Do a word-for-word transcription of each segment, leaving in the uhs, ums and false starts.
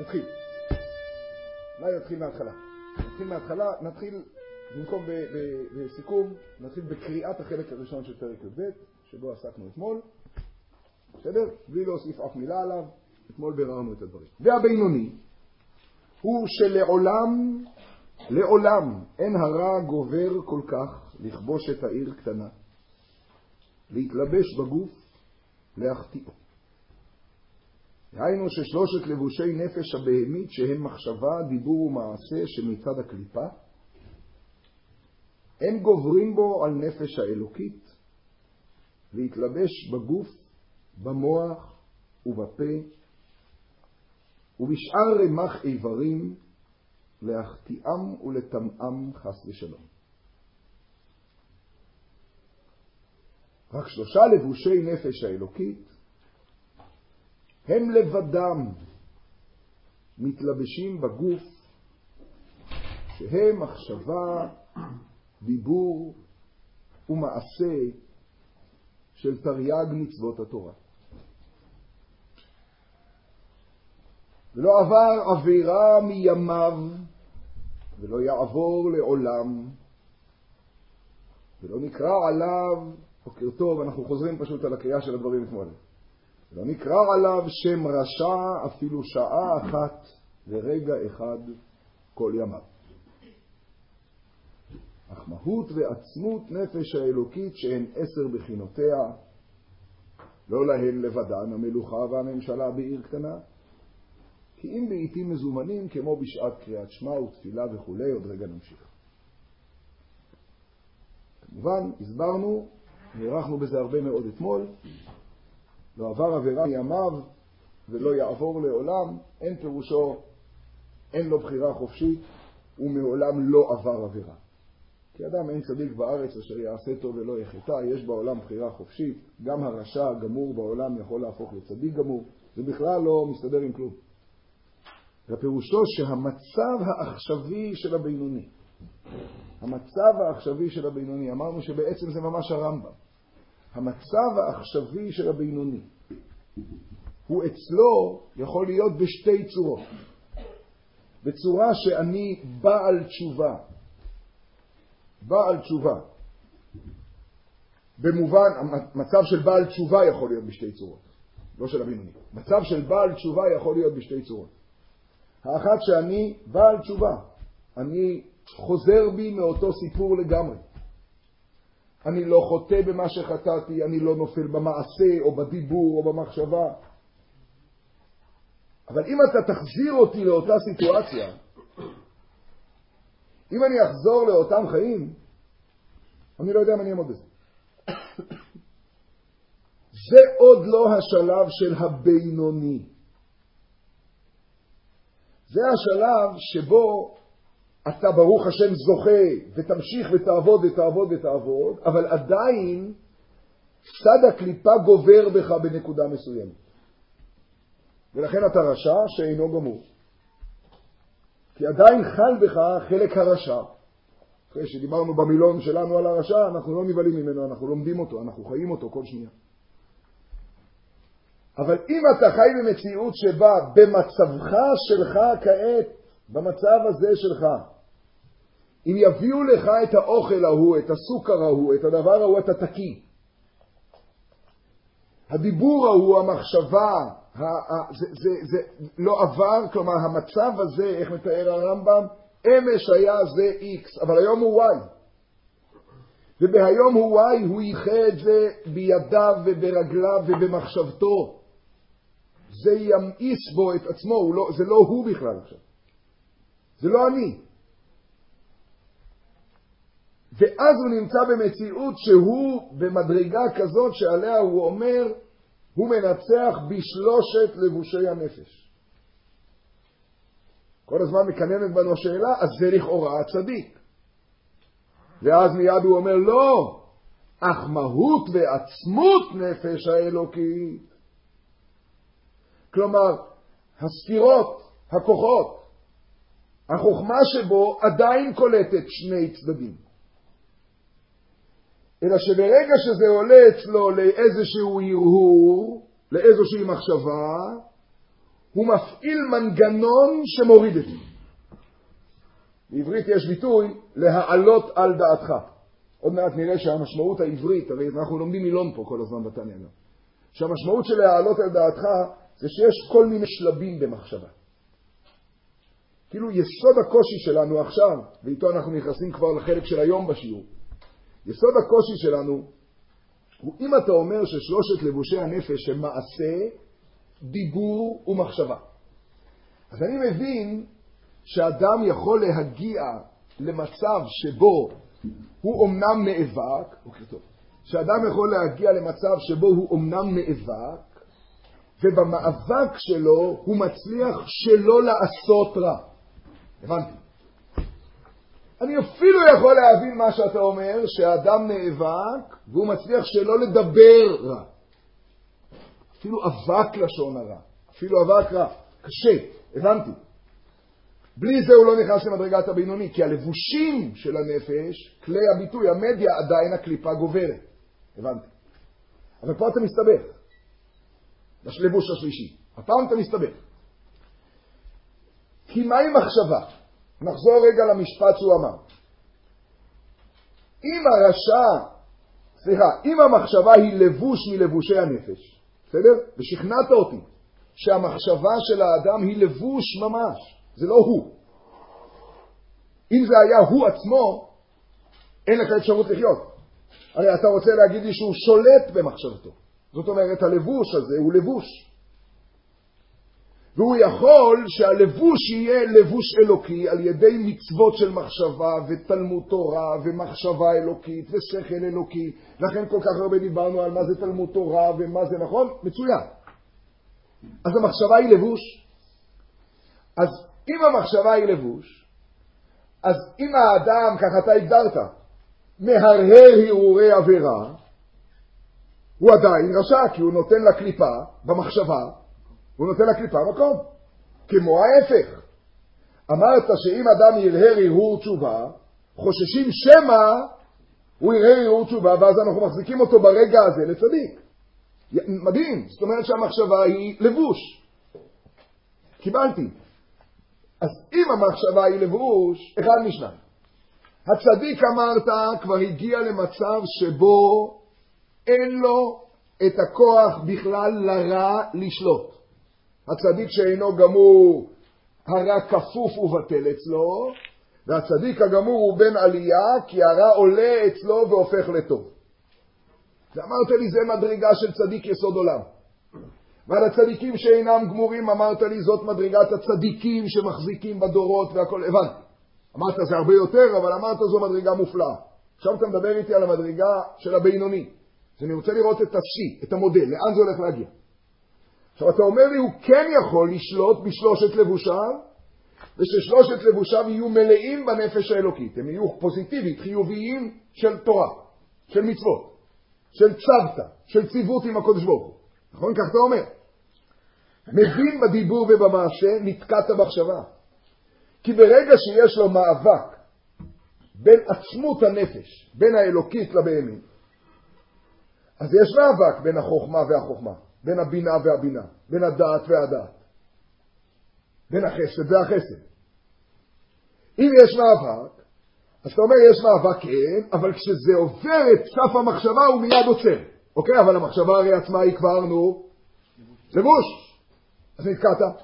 נתחיל. אולי נתחיל מההתחלה. נתחיל מההתחלה, נתחיל, במקום ב- ב- בסיכום, נתחיל בקריאת החלק הראשון של פרק י"ב, שבו עסקנו אתמול. בסדר? בלי להוסיף אף מילה עליו, אתמול ביררנו את הדברים. והבינוני הוא שלעולם, לעולם אין הרע גובר כל כך לכבוש את העיר קטנה, להתלבש בגוף, להחטיאו. היינו ששלושת לבושי נפש הבהמית שהם מחשבה, דיבור ומעשה שמצד הקליפה, הם גוברים בו על נפש האלוקית, להתלבש בגוף, במוח ובפה, ובשאר רמח איברים, להחטיאם ולטמאם חס ושלום. רק שלושה לבושי נפש האלוקית, הם לבדם מתלבשים בגוף, שהם מחשבה, דיבור ומעשה של תרי"ג מצוות התורה. ולא עבר עבירה מימיו, ולא יעבור לעולם, ולא נקרא עליו, בוקר טוב, אנחנו חוזרים פשוט על הקריאה של הדברים אתמול. לא נקרא עליו שם רשע אפילו שעה אחת ורגע אחד כל ימיו. אך מהות ועצמות נפש האלוקית שהן עשר בחינותיה, לא להן לבדן המלוכה והממשלה בעיר קטנה, כי אם בעיתים מזומנים כמו בשעת קריאת שמע ותפילה וכו', עוד רגע נמשיך. כמובן, הסברנו, נערכנו בזה הרבה מאוד אתמול, לא עבר עבירה מימיו ולא יעבור לעולם, אין פירושו, אין לו בחירה חופשית ומעולם לא עבר עבירה. כי אדם אין צדיק בארץ אשר יעשה טוב ולא יחטא, יש בעולם בחירה חופשית, גם הרשע הגמור בעולם יכול להפוך לצדיק גמור, זה בכלל לא מסתדר עם כלום. והפירושו שהמצב העכשווי של הבינוני, המצב העכשווי של הבינוני, אמרנו שבעצם זה ממש הרמב"ם, המצב העכשווי של הבינוני הוא אצלו יכול להיות בשתי צורות. בצורה שאני בעל תשובה, בעל תשובה, במובן, מצב של בעל תשובה יכול להיות בשתי צורות, לא של הבינוני. מצב של בעל תשובה יכול להיות בשתי צורות. האחת שאני בעל תשובה, אני חוזר בי מאותו סיפור לגמרי. אני לא חוטא במה שחטאתי, אני לא נופל במעשה או בדיבור או במחשבה. אבל אם אתה תחזיר אותי לאותה סיטואציה, אם אני אחזור לאותם חיים, אני לא יודע אם אני אעמוד בזה. זה עוד לא השלב של הבינוני. זה השלב שבו אתה ברוך השם זוכה ותמשיך ותעבוד ותעבוד ותעבוד, אבל עדיין צד הקליפה גובר בך בנקודה מסוימת. ולכן אתה רשע שאינו גמור. כי עדיין חל בך חלק הרשע. אחרי שדיברנו במילון שלנו על הרשע, אנחנו לא נבלים ממנו, אנחנו לומדים אותו, אנחנו חיים אותו כל שנייה. אבל אם אתה חי במציאות שבה במצבך שלך כעת, במצב הזה שלך, אם יביאו לך את האוכל ההוא, את הסוכר ההוא, את הדבר ההוא, אתה תקי. הדיבור ההוא, המחשבה, ה- ה- זה, זה, זה לא עבר, כלומר המצב הזה, איך מתאר הרמב"ם, אמש היה זה X, אבל היום הוא Y. ובהיום הוא Y, הוא ייחד את זה בידיו וברגליו ובמחשבתו. זה ימאיס בו את עצמו, הוא לא, זה לא הוא בכלל עכשיו. זה לא אני. ואז הוא נמצא במציאות שהוא במדרגה כזאת שעליה הוא אומר, הוא מנצח בשלושת לבושי הנפש. כל הזמן מקננת בנו השאלה, אז זה לכאורה הצדיק. ואז מיד הוא אומר, לא, אך מהות ועצמות נפש האלוקית. כלומר, הספירות, הכוחות, החוכמה שבו עדיין קולטת שני צדדים. אלא שברגע שזה עולה אצלו לאיזשהו הרהור, לאיזושהי מחשבה, הוא מפעיל מנגנון שמוריד את זה. בעברית יש ביטוי להעלות על דעתך. עוד מעט נראה שהמשמעות העברית, הרי אנחנו לומדים מילון פה כל הזמן בתניא גם, שהמשמעות של להעלות על דעתך זה שיש כל מיני שלבים במחשבה. כאילו יסוד הקושי שלנו עכשיו, ואיתו אנחנו נכנסים כבר לחלק של היום בשיעור, יסוד הקושי שלנו הוא אם אתה אומר ששלושת לבושי הנפש הם מעשה, דיבור ומחשבה. אז אני מבין שאדם יכול להגיע למצב שבו הוא אומנם נאבק, אוקיי טוב, שאדם יכול להגיע למצב שבו הוא אומנם נאבק, ובמאבק שלו הוא מצליח שלא לעשות רע. הבנתי. אני אפילו יכול להבין מה שאתה אומר, שהאדם נאבק והוא מצליח שלא לדבר רע. אפילו אבק לשון הרע. אפילו אבק רע. קשה. הבנתי. בלי זה הוא לא נכנס למדרגת הבינוני, כי הלבושים של הנפש, כלי הביטוי, המדיה, עדיין הקליפה גוברת. הבנתי. אבל פה אתה מסתבך. לשלבוש השלישי. הפעם אתה מסתבך. כי מהי מחשבה? נחזור רגע למשפט שהוא אמר. אם הרשע, סליחה, אם המחשבה היא לבוש מלבושי הנפש, בסדר? ושכנעת אותי שהמחשבה של האדם היא לבוש ממש, זה לא הוא. אם זה היה הוא עצמו, אין לך אפשרות לחיות. הרי אתה רוצה להגיד לי שהוא שולט במחשבתו. זאת אומרת, הלבוש הזה הוא לבוש. והוא יכול שהלבוש יהיה לבוש אלוקי על ידי מצוות של מחשבה ותלמוד תורה ומחשבה אלוקית ושכל אלוקי. לכן כל כך הרבה דיברנו על מה זה תלמוד תורה ומה זה, נכון? מצוין. אז המחשבה היא לבוש. אז אם המחשבה היא לבוש, אז אם האדם, כך אתה הגדרת, מהרהר הרהורי עבירה, הוא עדיין רשע, כי הוא נותן לקליפה במחשבה, הוא נותן לקליפה מקום. כמו ההפך. אמרת שאם אדם ירהר הרהור תשובה, חוששים שמא הוא ירהר הרהור תשובה, ואז אנחנו מחזיקים אותו ברגע הזה לצדיק. מדהים. זאת אומרת שהמחשבה היא לבוש. קיבלתי. אז אם המחשבה היא לבוש, אחד משניים. הצדיק אמרת כבר הגיע למצב שבו אין לו את הכוח בכלל לרע לשלוט. הצדיק שאינו גמור, הרע כפוף ובטל אצלו, והצדיק הגמור הוא בן עלייה, כי הרע עולה אצלו והופך לטוב. ואמרת לי, זה מדרגה של צדיק יסוד עולם. ועל הצדיקים שאינם גמורים, אמרת לי, זאת מדרגת הצדיקים שמחזיקים בדורות והכל. הבנתי. אמרת זה הרבה יותר, אבל אמרת זו מדרגה מופלאה. עכשיו אתה מדבר איתי על המדרגה של הבינוני. אז אני רוצה לראות את השי, את המודל, לאן זה הולך להגיע. עכשיו אתה אומר לי, הוא כן יכול לשלוט בשלושת לבושיו, וששלושת לבושיו יהיו מלאים בנפש האלוקית. הם יהיו פוזיטיבית, חיוביים של תורה, של מצוות, של צוותא, של ציוות עם הקודש ברוך הוא. נכון? כך אתה אומר. מבין בדיבור ובמעשה, נתקעת במחשבה. כי ברגע שיש לו מאבק בין עצמות הנפש, בין האלוקית לבהמית, אז יש מאבק בין החוכמה והחוכמה, בין הבינה והבינה, בין הדעת והדעת, בין החסד והחסד. אם יש מאבק, אז אתה אומר יש מאבק כן, אבל כשזה עובר את סף המחשבה הוא מיד עוצר. אוקיי, אבל המחשבה הרי עצמה היא כבר, נו, לבוש. אז נתקעת.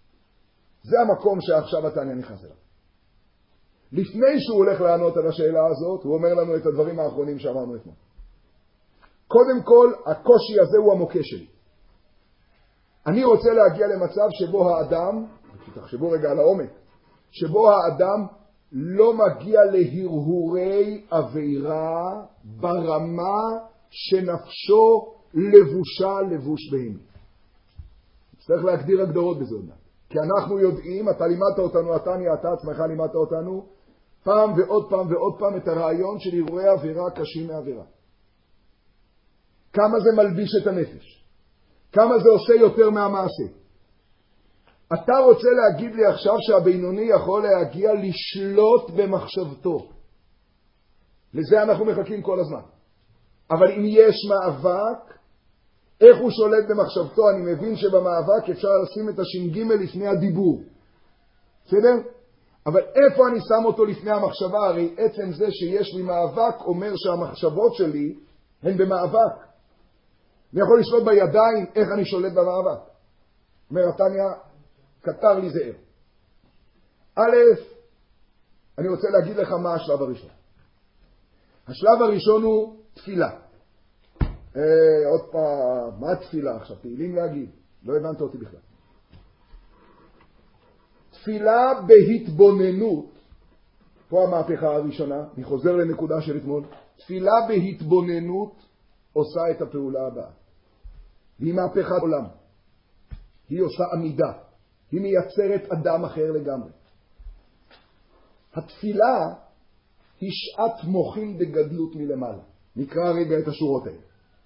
זה המקום שעכשיו התניא נכנס אליו. לפני שהוא הולך לענות על השאלה הזאת, הוא אומר לנו את הדברים האחרונים שאמרנו אתמול. קודם כל, הקושי הזה הוא המוקש שלי. אני רוצה להגיע למצב שבו האדם, תחשבו רגע על העומק, שבו האדם לא מגיע להרהורי עבירה ברמה שנפשו לבושה לבוש בהמי. צריך להגדיר הגדרות בזה עוד מעט. כי אנחנו יודעים, אתה לימדת אותנו, התניא, אתה עצמך לימדת אותנו, פעם ועוד פעם ועוד פעם את הרעיון של הרהורי עבירה קשים מעבירה. כמה זה מלביש את הנפש. כמה זה עושה יותר מהמעשה. אתה רוצה להגיד לי עכשיו שהבינוני יכול להגיע לשלוט במחשבתו. לזה אנחנו מחכים כל הזמן. אבל אם יש מאבק, איך הוא שולט במחשבתו? אני מבין שבמאבק אפשר לשים את הש"ג לפני הדיבור. בסדר? אבל איפה אני שם אותו לפני המחשבה? הרי עצם זה שיש לי מאבק אומר שהמחשבות שלי הן במאבק. אני יכול לשלוט בידיים, איך אני שולט במאבק? אומר התניא, קטר לי זהר. א', אני רוצה להגיד לך מה השלב הראשון. השלב הראשון הוא תפילה. אה, עוד פעם, מה תפילה עכשיו? תהילים להגיד. לא הבנת אותי בכלל. תפילה בהתבוננות, פה המהפכה הראשונה, אני חוזר לנקודה של אתמול, תפילה בהתבוננות עושה את הפעולה הבאה. והיא מהפכת עולם. היא עושה עמידה. היא מייצרת אדם אחר לגמרי. התפילה היא שעת מוחין דגדלות מלמעלה. נקרא רגע את השורות האלה.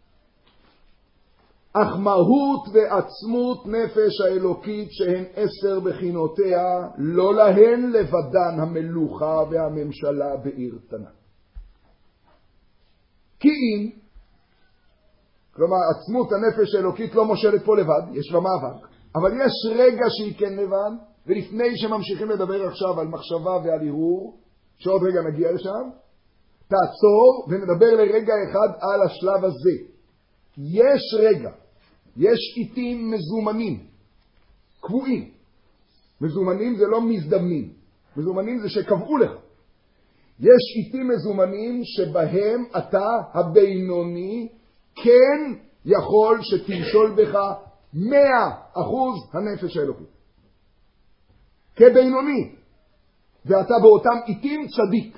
אך מהות ועצמות נפש האלוקית שהן עשר בחינותיה, לא להן לבדן המלוכה והממשלה בעיר קטנה. כי אם, כלומר עצמות הנפש האלוקית לא מושלת פה לבד, יש לה מאבק, אבל יש רגע שהיא כן לבד, ולפני שממשיכים לדבר עכשיו על מחשבה ועל הרהור, שעוד רגע נגיע לשם, תעצור ונדבר לרגע אחד על השלב הזה. יש רגע, יש עיתים מזומנים, קבועים. מזומנים זה לא מזדמנים, מזומנים זה שקבעו לך. יש עיתים מזומנים שבהם אתה הבינוני כן יכול שתמשול בך מאה אחוז הנפש האלוקית. כבינוני. ואתה באותם עיתים צדיק.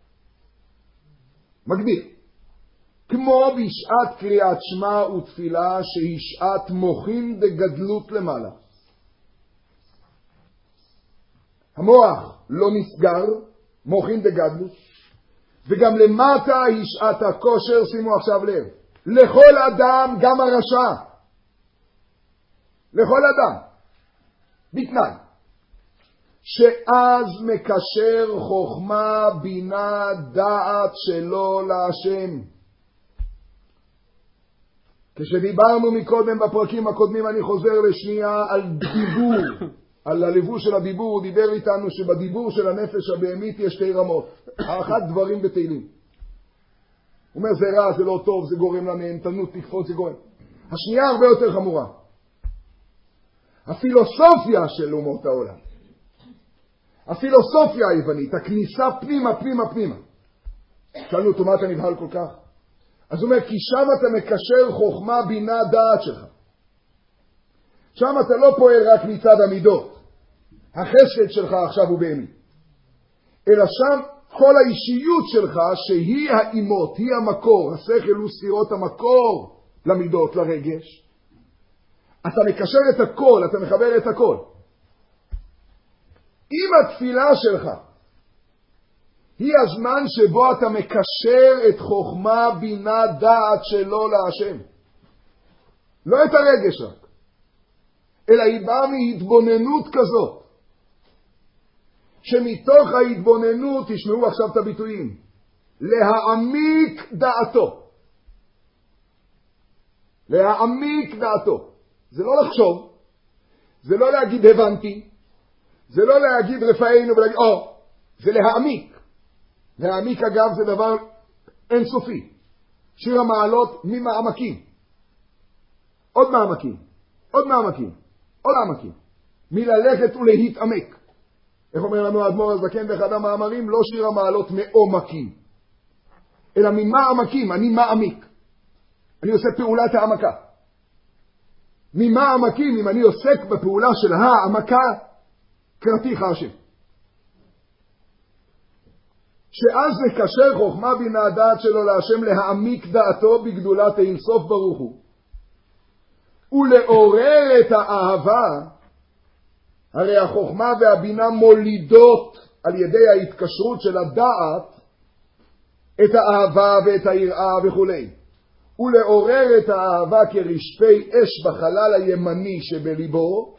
מגדיר. כמו בשעת קריאת שמע ותפילה שהיא שעת מוחין דגדלות למעלה. המוח לא נסגר, מוחין דגדלות, וגם למטה היא שעת הכושר, שימו עכשיו לב, לכל אדם, גם הרשע. לכל אדם. בתנאי. שאז מקשר חוכמה, בינה, דעת שלו להשם. כשדיברנו מקודם בפרקים הקודמים, אני חוזר לשנייה על דיבור, על הלבוש של הדיבור. הוא דיבר איתנו שבדיבור של הנפש הבהמית יש שתי רמות. האחת דברים בתהילים. הוא אומר זה רע, זה לא טוב, זה גורם לנהנתנות, תקפוץ, זה גורם. השנייה הרבה יותר חמורה. הפילוסופיה של אומות העולם. הפילוסופיה היוונית, הכניסה פנימה, פנימה, פנימה. שאלנו אותו מה אתה נבהל כל כך? אז הוא אומר, כי שם אתה מקשר חוכמה, בינה, דעת שלך. שם אתה לא פועל רק מצד המידות. החסד שלך עכשיו הוא בהמי. אלא שם כל האישיות שלך, שהיא האימות, היא המקור, השכל הוא ספירות המקור למידות, לרגש. אתה מקשר את הכל, אתה מחבר את הכל. אם התפילה שלך היא הזמן שבו אתה מקשר את חוכמה, בינה, דעת שלו להשם. לא את הרגש רק, אלא היא באה מהתבוננות כזאת, שמתוך ההתבוננות, תשמעו עכשיו את הביטויים, להעמיק דעתו. להעמיק דעתו. זה לא לחשוב, זה לא להגיד הבנתי, זה לא להגיד רפאינו ולהגיד, או, זה להעמיק. להעמיק אגב זה דבר אינסופי. שיר המעלות ממעמקים. עוד מעמקים. עוד מעמקים. עוד מעמקים. מללכת ולהתעמק. איך אומר לנו האדמו"ר הזקן באחד המאמרים? לא שיר המעלות מעומקים. אלא ממעמקים. אני מעמיק. אני עושה פעולת העמקה. ממעמקים, אם אני עוסק בפעולה של העמקה, קראתיך השם. שאז מקשר חוכמה בינה הדעת שלו להשם להעמיק דעתו בגדולת אינסוף ברוך הוא. ולעורר את האהבה, הרי החוכמה והבינה מולידות על ידי ההתקשרות של הדעת את האהבה ואת היראה וכו'. ולעורר את האהבה כרשפי אש בחלל הימני שבליבו,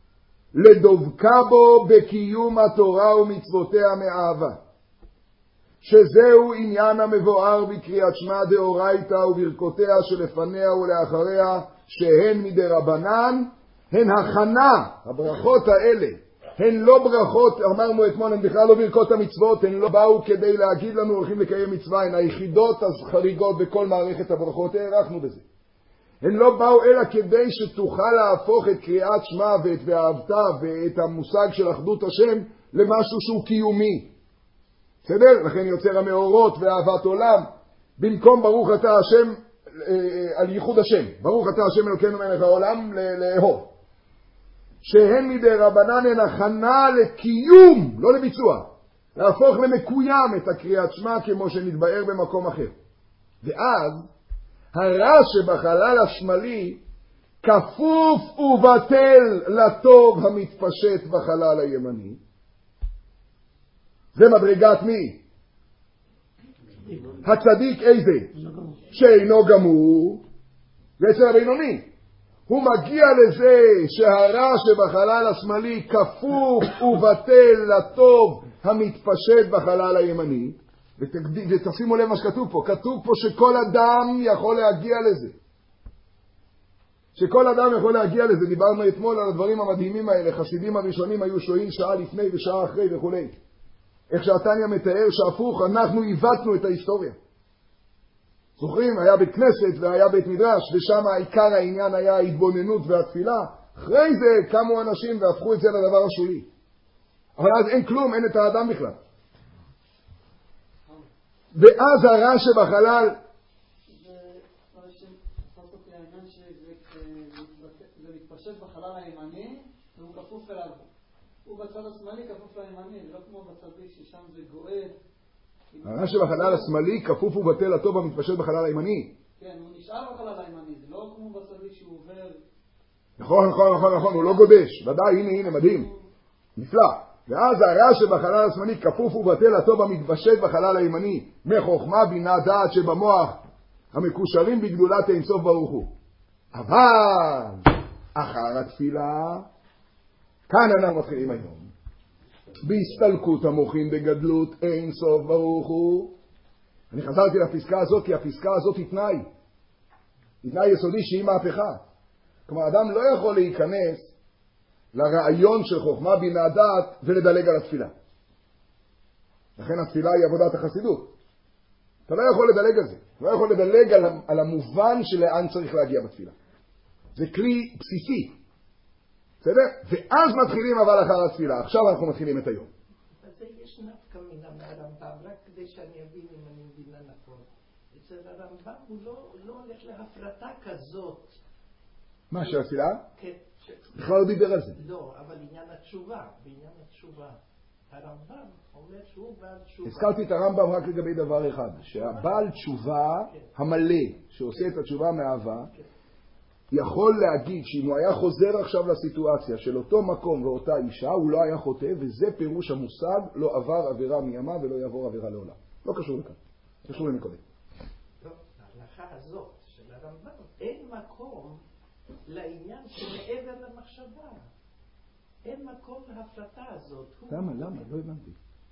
לדובקה בו בקיום התורה ומצוותיה מאהבה. שזהו עניין המבואר בקריאת שמע דאורייתא וברכותיה שלפניה ולאחריה, שהן מדי רבנן, הן הכנה. הברכות האלה הן לא ברכות, אמרנו אתמול, הן בכלל לא ברכות המצוות, הן לא באו כדי להגיד לנו הולכים לקיים מצווה, הן היחידות החריגות בכל מערכת הברכות, הערכנו בזה. הן לא באו אלא כדי שתוכל להפוך את קריאת שמע ואת ואהבת ואת המושג של אחדות השם למשהו שהוא קיומי. בסדר? לכן יוצר המאורות ואהבת עולם, במקום ברוך אתה השם, על ייחוד השם, ברוך אתה השם אלוקינו מלך העולם, לאהוב. שהן מדי רבנן הן הכנה לקיום, לא לביצוע, להפוך למקוים את הקריאת שמע כמו שנתבאר במקום אחר. ואז הרע שבחלל השמאלי כפוף ובטל לטוב המתפשט בחלל הימני. זה מדרגת מי? הצדיק איזה? שאינו גמור. ואצל הבינוני הוא מגיע לזה שהרע שבחלל השמאלי כפוף ובטל לטוב המתפשט בחלל הימני. ותשימו לב מה שכתוב פה, כתוב פה שכל אדם יכול להגיע לזה. שכל אדם יכול להגיע לזה. דיברנו אתמול על הדברים המדהימים האלה, חסידים הראשונים היו שוהים שעה לפני ושעה אחרי וכו'. איך שהתניא מתאר שהפוך, אנחנו עיוותנו את ההיסטוריה. זוכרים? היה בית כנסת והיה בית מדרש, ושם העיקר העניין היה ההתבוננות והתפילה. אחרי זה קמו אנשים והפכו את זה לדבר השולי. אבל אז אין כלום, אין את האדם בכלל. ואז הרע שבחלל... זה מתפשט בחלל הימני, והוא כפוף אליו. הוא בצד השמאלי כפוף לימני, זה לא כמו בצדי ששם זה גואל. הרע שבחלל השמאלי כפוף ובטל הטוב המתפשט בחלל הימני. כן, הוא נשאר בחלל הימני, זה לא כמו בצדי שהוא עובר... נכון, נכון, נכון, נכון, הוא לא גודש. ודאי, הנה, הנה, מדהים. נפלא. ואז הרע שבחלל השמאלי כפוף ובטל הטוב המתפשט בחלל הימני, מחוכמה, בינה, דעת שבמוח, המקושרים בגדולת אינסוף ברוך הוא. אבל אחר התפילה, כאן אנחנו מתחילים היום, בהסתלקות המוחין בגדלות אינסוף ברוך הוא. אני חזרתי לפסקה הזאת כי הפסקה הזאת היא תנאי, היא תנאי יסודי שהיא מהפכה. כלומר, אדם לא יכול להיכנס לרעיון של חוכמה בינה דעת ולדלג על התפילה. לכן התפילה היא עבודת החסידות. אתה לא יכול לדלג על זה. אתה לא יכול לדלג על, על המובן שלאן צריך להגיע בתפילה. זה כלי בסיסי. בסדר? ואז מתחילים אבל אחר התפילה. עכשיו אנחנו מתחילים את היום. אז זה יש נפקא מינה מהרמב"ם, רק כדי שאני אבין אם אני מבינה נכון. אצל הרמב"ם הוא לא, לא הולך להפרטה כזאת. מה, של התפילה? כן. בכלל לא דיבר על זה. לא, אבל עניין התשובה, בעניין התשובה. הרמב"ם אומר שהוא בעל תשובה. הזכרתי את הרמב"ם רק לגבי דבר אחד, שהבעל תשובה המלא, שעושה את התשובה מאהבה, יכול להגיד שאם הוא היה חוזר עכשיו לסיטואציה של אותו מקום ואותה אישה, הוא לא היה חוטא, וזה פירוש המושג, לא עבר עבירה מימה ולא יעבור עבירה לעולם. לא קשור לכאן, קשור למקודם. לא, ההלכה הזאת של הרמב"ם, אין מקום לעניין שמעבר למחשבה. אין מקום להפרטה הזאת. למה? למה? לא הבנתי.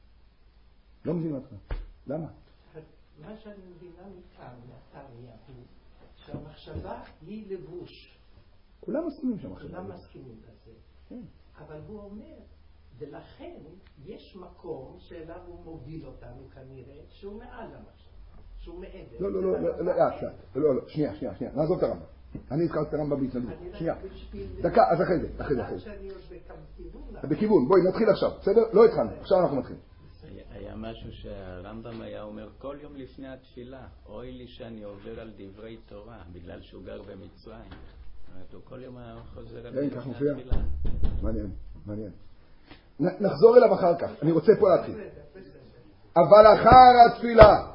לא מבין אותך. למה? מה שאני מבינה מכאן, מהתניא, הוא שהמחשבה היא לבוש. כולם מסכימים שהמחשבה. כולם מסכימים לזה. כן. אבל הוא אומר, ולכן יש מקום שאליו הוא מוביל אותנו כנראה, שהוא מעל המחשבה, שהוא מעבר. לא, לא, לא, לא, לא, לא, לא, שנייה, שנייה, שנייה, נעזוב את הרמב"ם. אני הזכרתי את הרמב"ם בהתנדבות. שנייה. דקה, אז אחרי זה, אחרי זה, אחרי זה. בכיוון, בואי נתחיל עכשיו, בסדר? לא התחלנו, עכשיו אנחנו מתחילים. היה משהו שהרמב"ם היה אומר כל יום לפני התפילה, אוי לי שאני עובר על דברי תורה, בגלל שהוא גר במצרים. הוא כל יום היה חוזר על דברי התפילה. מעניין, מעניין. נחזור אליו אחר כך, אני רוצה פה להתחיל. אבל אחר התפילה,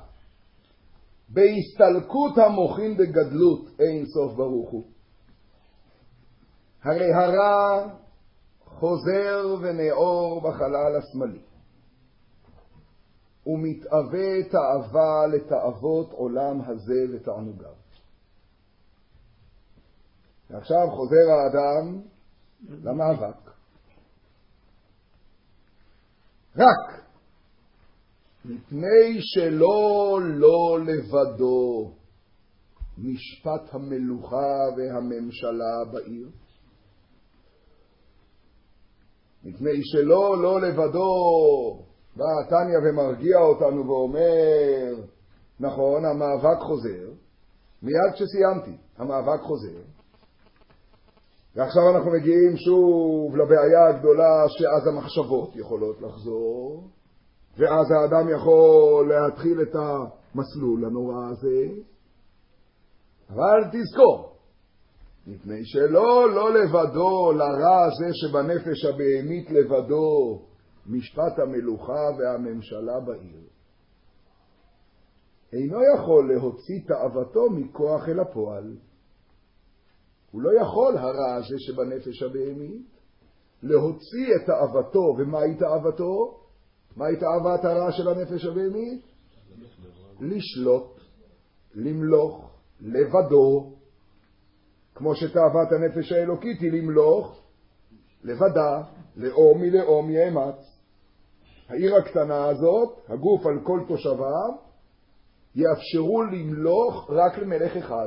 בהסתלקות המוחין בגדלות אין סוף ברוך הוא. הרי הרע חוזר ונאור בחלל השמאלי. ומתאווה תאווה לתאוות עולם הזה ותענוגיו. ועכשיו חוזר האדם למאבק. רק מפני שלא לא לבדו משפט המלוכה והממשלה בעיר. מפני שלא לא לבדו, בא תניא ומרגיע אותנו ואומר, נכון, המאבק חוזר, מיד כשסיימתי, המאבק חוזר, ועכשיו אנחנו מגיעים שוב לבעיה הגדולה שאז המחשבות יכולות לחזור, ואז האדם יכול להתחיל את המסלול הנורא הזה, אבל תזכור, מפני שלא לא לבדו לרע הזה שבנפש הבהמית לבדו משפט המלוכה והממשלה בעיר, אינו יכול להוציא תאוותו מכוח אל הפועל. הוא לא יכול, הרע הזה שבנפש הבהמית, להוציא את תאוותו. ומהי תאוותו? מהי תאוות הרע של הנפש הבהמית? לשלוט, למלוך, לבדו, כמו שתאוות הנפש האלוקית היא למלוך, לבדה, לאום מלאום יאמץ. העיר הקטנה הזאת, הגוף על כל תושביו, יאפשרו למלוך רק למלך אחד.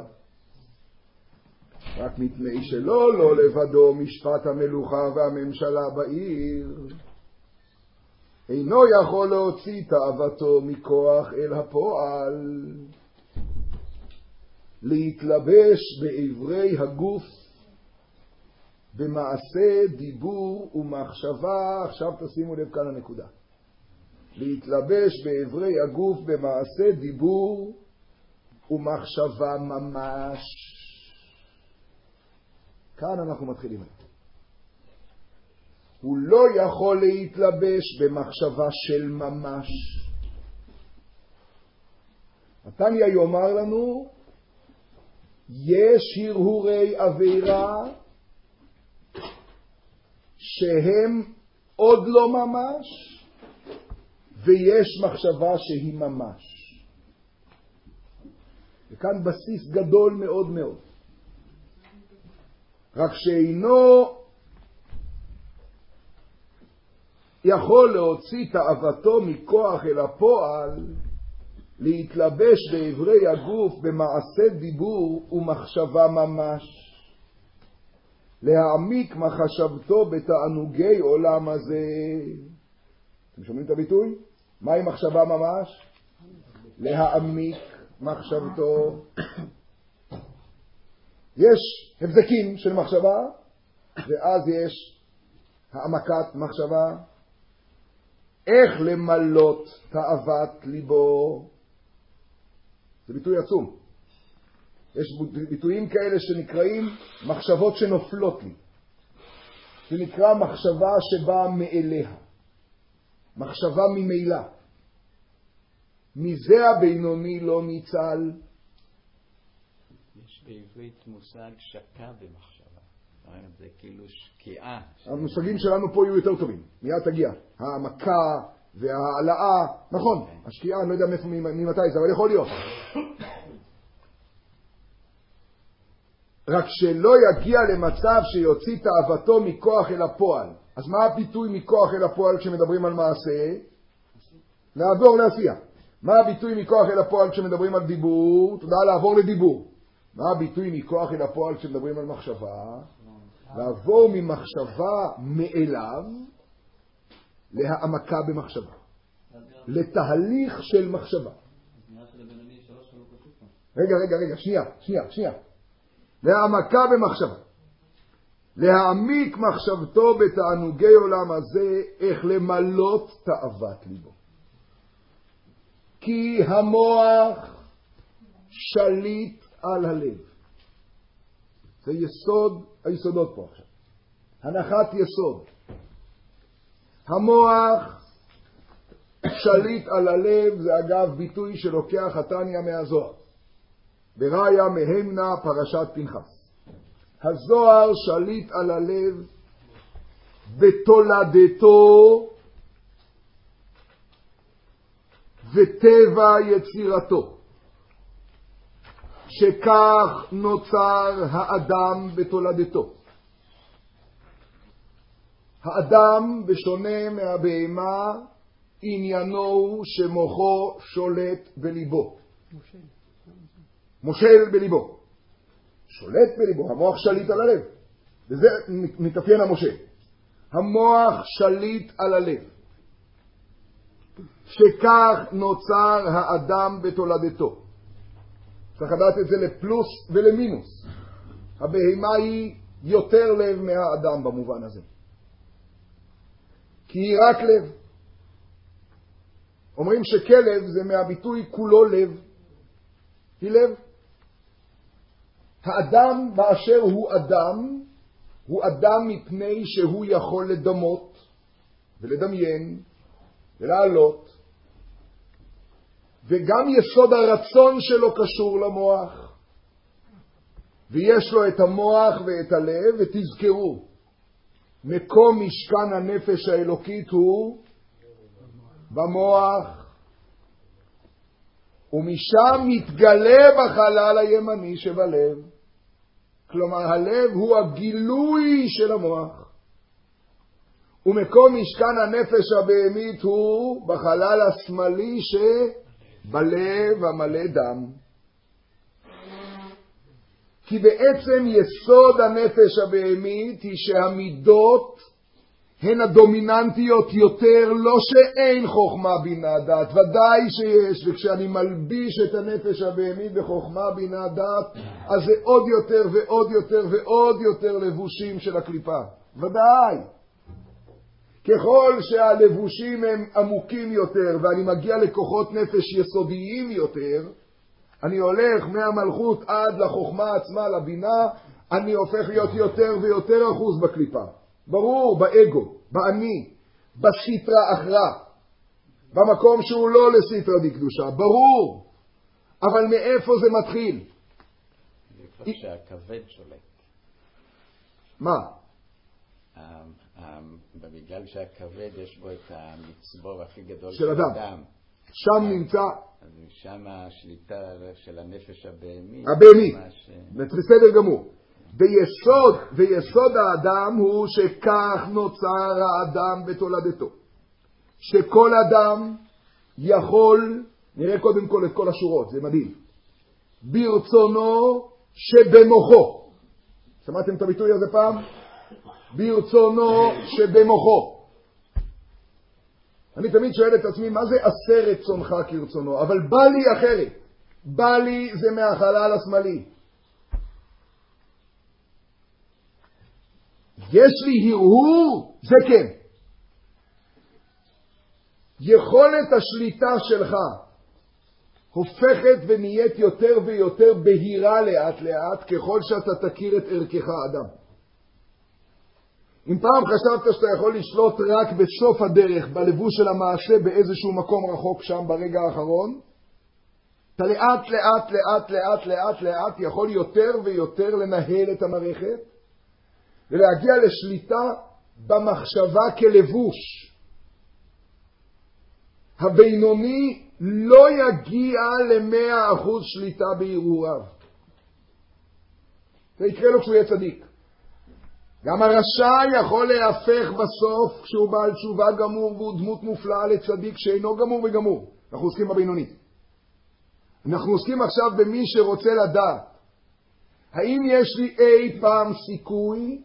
רק מפני שלא לא לבדו משפט המלוכה והממשלה בעיר, אינו יכול להוציא תאוותו מכוח אל הפועל, להתלבש באיברי הגוף במעשה דיבור ומחשבה. עכשיו תשימו לב כאן הנקודה, להתלבש באיברי הגוף במעשה דיבור ומחשבה ממש. כאן אנחנו מתחילים. הוא לא יכול להתלבש במחשבה של ממש. התניא יאמר לנו, יש הרהורי עבירה שהם עוד לא ממש, ויש מחשבה שהיא ממש. וכאן בסיס גדול מאוד מאוד. רק שאינו יכול להוציא תאוותו מכוח אל הפועל, להתלבש באיברי הגוף במעשה דיבור ומחשבה ממש, להעמיק מחשבתו בתענוגי עולם הזה. אתם שומעים את הביטוי? מהי מחשבה ממש? להעמיק מחשבתו. יש הבזקים של מחשבה, ואז יש העמקת מחשבה. איך למלות תאוות ליבו? זה ביטוי עצום. יש ביטויים כאלה שנקראים מחשבות שנופלות לי. זה נקרא מחשבה שבאה מאליה. מחשבה ממילא. מזה הבינוני לא ניצל. יש בעברית מושג שקע במחשבה. זה כאילו שקיעה. המושגים שלנו פה יהיו יותר טובים. מיד תגיע. העמקה והעלאה. נכון. השקיעה, אני לא יודע מאיפה, ממתי זה, אבל יכול להיות. רק שלא יגיע למצב שיוציא תאוותו מכוח אל הפועל. אז מה הביטוי מכוח אל הפועל כשמדברים על מעשה? לעבור לעשייה. מה הביטוי מכוח אל הפועל כשמדברים על דיבור? תודה, לעבור לדיבור. מה הביטוי מכוח אל הפועל כשמדברים על מחשבה? לעבור ממחשבה מאליו להעמקה במחשבה. לתהליך של מחשבה. רגע, רגע, רגע, שנייה, שנייה, שנייה. להעמקה במחשבה. להעמיק מחשבתו בתענוגי עולם הזה, איך למלות תאוות ליבו. כי המוח שליט על הלב. זה יסוד היסודות פה עכשיו. הנחת יסוד. המוח שליט על הלב, זה אגב ביטוי שלוקח התניא מהזוהר. בראיה מהמנה פרשת פנחס. הזוהר שליט על הלב בתולדתו וטבע יצירתו, שכך נוצר האדם בתולדתו. האדם, בשונה מהבהמה, עניינו הוא שמוחו שולט בליבו. מושל בליבו. שולט בליבו, המוח שליט על הלב. וזה מתאפיין המושל. המוח שליט על הלב. שכך נוצר האדם בתולדתו. צריך לדעת את זה לפלוס ולמינוס. הבהמה היא יותר לב מהאדם במובן הזה. כי היא רק לב. אומרים שכלב זה מהביטוי כולו לב. היא לב. האדם באשר הוא אדם, הוא אדם מפני שהוא יכול לדמות ולדמיין ולעלות. וגם יסוד הרצון שלו קשור למוח. ויש לו את המוח ואת הלב, ותזכרו, מקום משכן הנפש האלוקית הוא במוח. ומשם מתגלה בחלל הימני שבלב. כלומר, הלב הוא הגילוי של המוח. ומקום משכן הנפש הבהמית הוא בחלל השמאלי שבלב המלא דם. כי בעצם יסוד הנפש הבהמית היא שהמידות הן הדומיננטיות יותר, לא שאין חוכמה בינה דעת, ודאי שיש, וכשאני מלביש את הנפש הבהמית בחוכמה בינה דעת, אז זה עוד יותר ועוד יותר ועוד יותר לבושים של הקליפה. ודאי. ככל שהלבושים הם עמוקים יותר, ואני מגיע לכוחות נפש יסודיים יותר, אני הולך מהמלכות עד לחוכמה עצמה, לבינה, אני הופך להיות יותר ויותר אחוז בקליפה. ברור, באגו, באני, בסיטרה אחרה, במקום שהוא לא לסיטרה דקדושה, ברור. אבל מאיפה זה מתחיל? זה כבר שהכבד שולט. מה? בגלל שהכבד יש בו את המצבור הכי גדול של אדם. אדם. שם נמצא... אז שם השליטה של הנפש הבהמית. הבהמית. בסדר גמור. ביסוד, ויסוד האדם הוא שכך נוצר האדם בתולדתו. שכל אדם יכול, נראה קודם כל את כל השורות, זה מדהים. ברצונו שבמוחו. שמעתם את הביטוי הזה פעם? ברצונו שבמוחו. אני תמיד שואל את עצמי, מה זה עשה רצונך כרצונו? אבל בא לי אחרת. בא לי זה מהחלל השמאלי. יש לי הרהור, זה כן. יכולת השליטה שלך הופכת ונהיית יותר ויותר בהירה לאט לאט, ככל שאתה תכיר את ערכך אדם. אם פעם חשבת שאתה יכול לשלוט רק בסוף הדרך, בלבוש של המעשה באיזשהו מקום רחוק שם ברגע האחרון, אתה לאט לאט לאט לאט לאט לאט יכול יותר ויותר לנהל את המערכת, ולהגיע לשליטה במחשבה כלבוש. הבינוני לא יגיע למאה אחוז שליטה בהרהוריו. זה יקרה לו כשהוא יהיה צדיק. גם הרשע יכול להפך בסוף כשהוא בעל תשובה גמור והוא דמות מופלאה לצדיק שאינו גמור וגמור. אנחנו עוסקים בבינוני. אנחנו עוסקים עכשיו במי שרוצה לדעת האם יש לי אי פעם סיכוי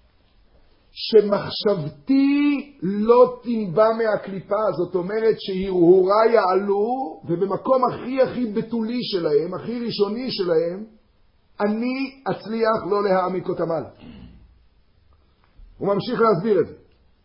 שמחשבתי לא תנבע מהקליפה, זאת אומרת שהרהוריי יעלו, ובמקום הכי הכי בתולי שלהם, הכי ראשוני שלהם, אני אצליח לא להעמיק אותם על. הוא ממשיך להסביר את זה.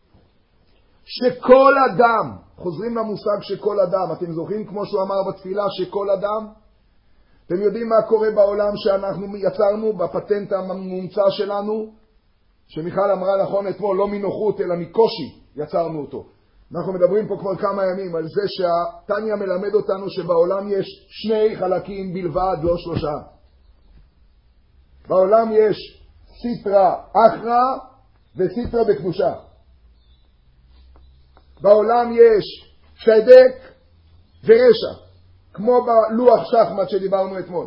שכל אדם, חוזרים למושג שכל אדם, אתם זוכרים כמו שהוא אמר בתפילה שכל אדם? אתם יודעים מה קורה בעולם שאנחנו יצרנו בפטנט המומצא שלנו? שמיכל אמרה נכון אתמול, לא מנוחות אלא מקושי יצרנו אותו. אנחנו מדברים פה כבר כמה ימים על זה שהתניה מלמד אותנו שבעולם יש שני חלקים בלבד, לא שלושה. בעולם יש סיטרה אחרא וסיטרה בקדושה. בעולם יש צדק ורשע, כמו בלוח שחמט שדיברנו אתמול.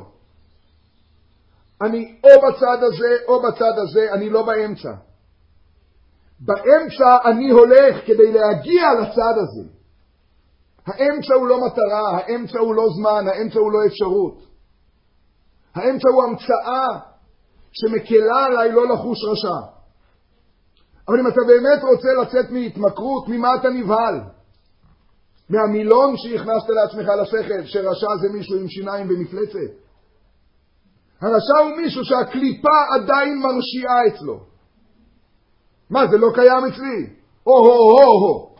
אני או בצד הזה או בצד הזה, אני לא באמצע. באמצע אני הולך כדי להגיע לצד הזה. האמצע הוא לא מטרה, האמצע הוא לא זמן, האמצע הוא לא אפשרות. האמצע הוא המצאה שמקלה עליי לא לחוש רשע. אבל אם אתה באמת רוצה לצאת מהתמכרות, ממה אתה נבהל? מהמילון שהכנסת לעצמך לשכל, שרשע זה מישהו עם שיניים ומפלצת. הרשע הוא מישהו שהקליפה עדיין מרשיעה אצלו. מה, זה לא קיים אצלי? או-הו-הו-הו.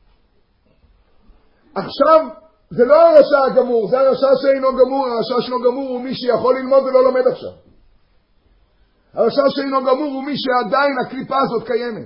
עכשיו, זה לא הרשע הגמור, זה הרשע שאינו גמור. הרשע שאינו גמור הוא מי שיכול ללמוד ולא לומד עכשיו. הרשע שאינו גמור הוא מי שעדיין הקליפה הזאת קיימת.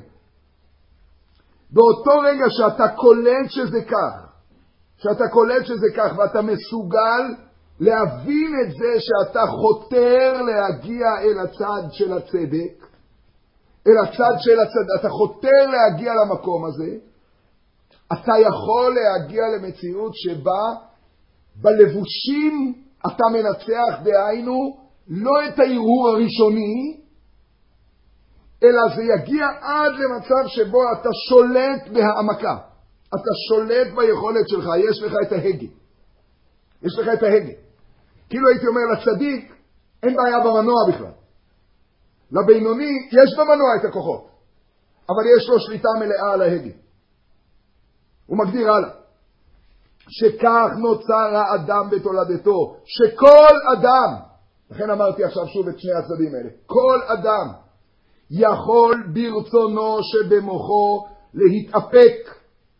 באותו רגע שאתה קולט שזה כך, שאתה קולט שזה כך ואתה מסוגל להבין את זה שאתה חותר להגיע אל הצד של הצדק, אל הצד של הצדק, אתה חותר להגיע למקום הזה, אתה יכול להגיע למציאות שבה בלבושים אתה מנצח, דהיינו לא את הערעור הראשוני, אלא זה יגיע עד למצב שבו אתה שולט בהעמקה. אתה שולט ביכולת שלך, יש לך את ההגה. יש לך את ההגה. כאילו הייתי אומר לצדיק, אין בעיה במנוע בכלל. לבינוני, יש במנוע את הכוחות. אבל יש לו שליטה מלאה על ההגה. הוא מגדיר הלאה. שכך נוצר האדם בתולדתו. שכל אדם, לכן אמרתי עכשיו שוב את שני הצדדים האלה, כל אדם יכול ברצונו שבמוחו להתאפק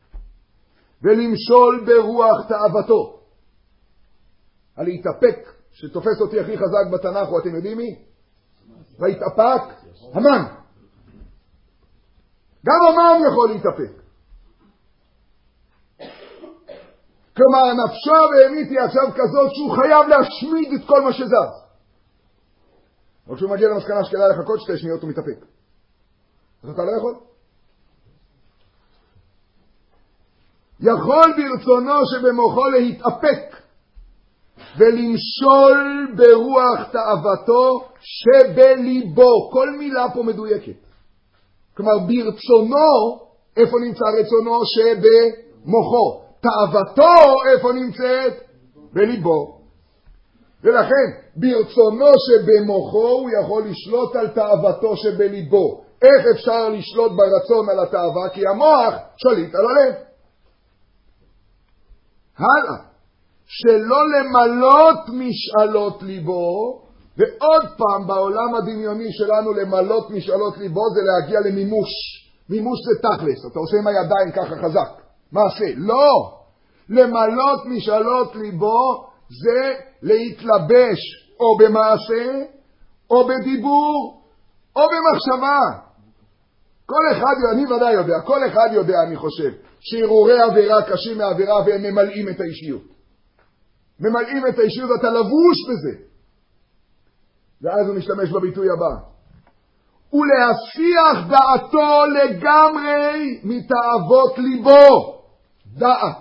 ולמשול ברוח תאוותו. הלהתאפק, שתופס אותי הכי חזק בתנ"ך, או אתם יודעים מי? והתאפק המן. גם המן יכול להתאפק. כלומר, נפשו והמית היא עכשיו כזאת שהוא חייב להשמיד את כל מה שזז. אבל כשהוא מגיע למסקנה שכדאי לחכות שתי שניות הוא מתאפק. אז אתה לא יכול. יכול ברצונו שבמוחו להתאפק ולמשול ברוח תאוותו שבליבו. כל מילה פה מדויקת. כלומר, ברצונו, איפה נמצא רצונו? שבמוחו. תאוותו, איפה נמצאת? בליבו. ולכן, ברצונו שבמוחו הוא יכול לשלוט על תאוותו שבליבו. איך אפשר לשלוט ברצון על התאווה? כי המוח שליט על הלב. הלאה. שלא למלות משאלות ליבו, ועוד פעם בעולם הדמיוני שלנו למלות משאלות ליבו זה להגיע למימוש. מימוש זה תכלס, אתה עושה עם הידיים ככה חזק. מעשה. לא. למלות משאלות ליבו זה להתלבש או במעשה, או בדיבור, או במחשבה. כל אחד, אני ודאי יודע, כל אחד יודע, אני חושב, שהרהורי עבירה קשים מעבירה והם ממלאים את האישיות. ממלאים את האישיות, אתה לבוש בזה. ואז הוא משתמש בביטוי הבא. ולהסיח דעתו לגמרי מתאוות ליבו. דעת.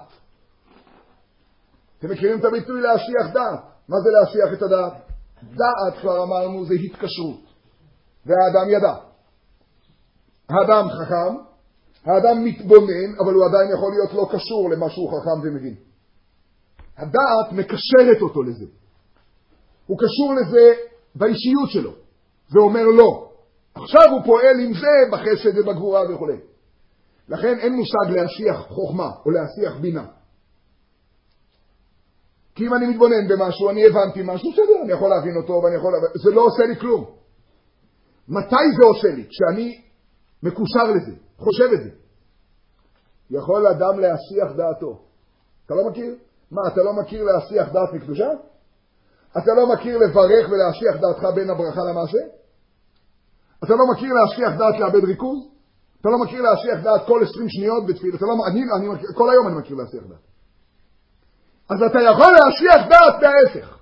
אתם מכירים את הביטוי להסיח דעת? מה זה להסיח את הדעת? דעת, כבר אמרנו, זה התקשרות. והאדם ידע. האדם חכם, האדם מתבונן, אבל הוא עדיין יכול להיות לא קשור למה שהוא חכם ומבין. הדעת מקשרת אותו לזה. הוא קשור לזה באישיות שלו. זה אומר לא. עכשיו הוא פועל עם זה בחסד ובגבורה וכו'. לכן אין מושג להשיח חוכמה או להשיח בינה. כי אם אני מתבונן במשהו, אני הבנתי משהו, בסדר, אני יכול להבין אותו, ואני יכול... זה לא עושה לי כלום. מתי זה עושה לי? כשאני מקושר לזה, חושב את זה. יכול אדם להשיח דעתו. אתה לא מכיר? מה, אתה לא מכיר להשיח דעת מקדושה? אתה לא מכיר לברך ולהשיח דעתך בין הברכה למעשה? אתה לא מכיר להשיח דעת לאבד ריכוז? אתה לא מכיר להשיח דעת כל עשרים שניות בתפילה? אתה לא... אני, אני מכיר... כל היום אני מכיר להשיח דעת. אז אתה יכול להשיח דעת בהפך.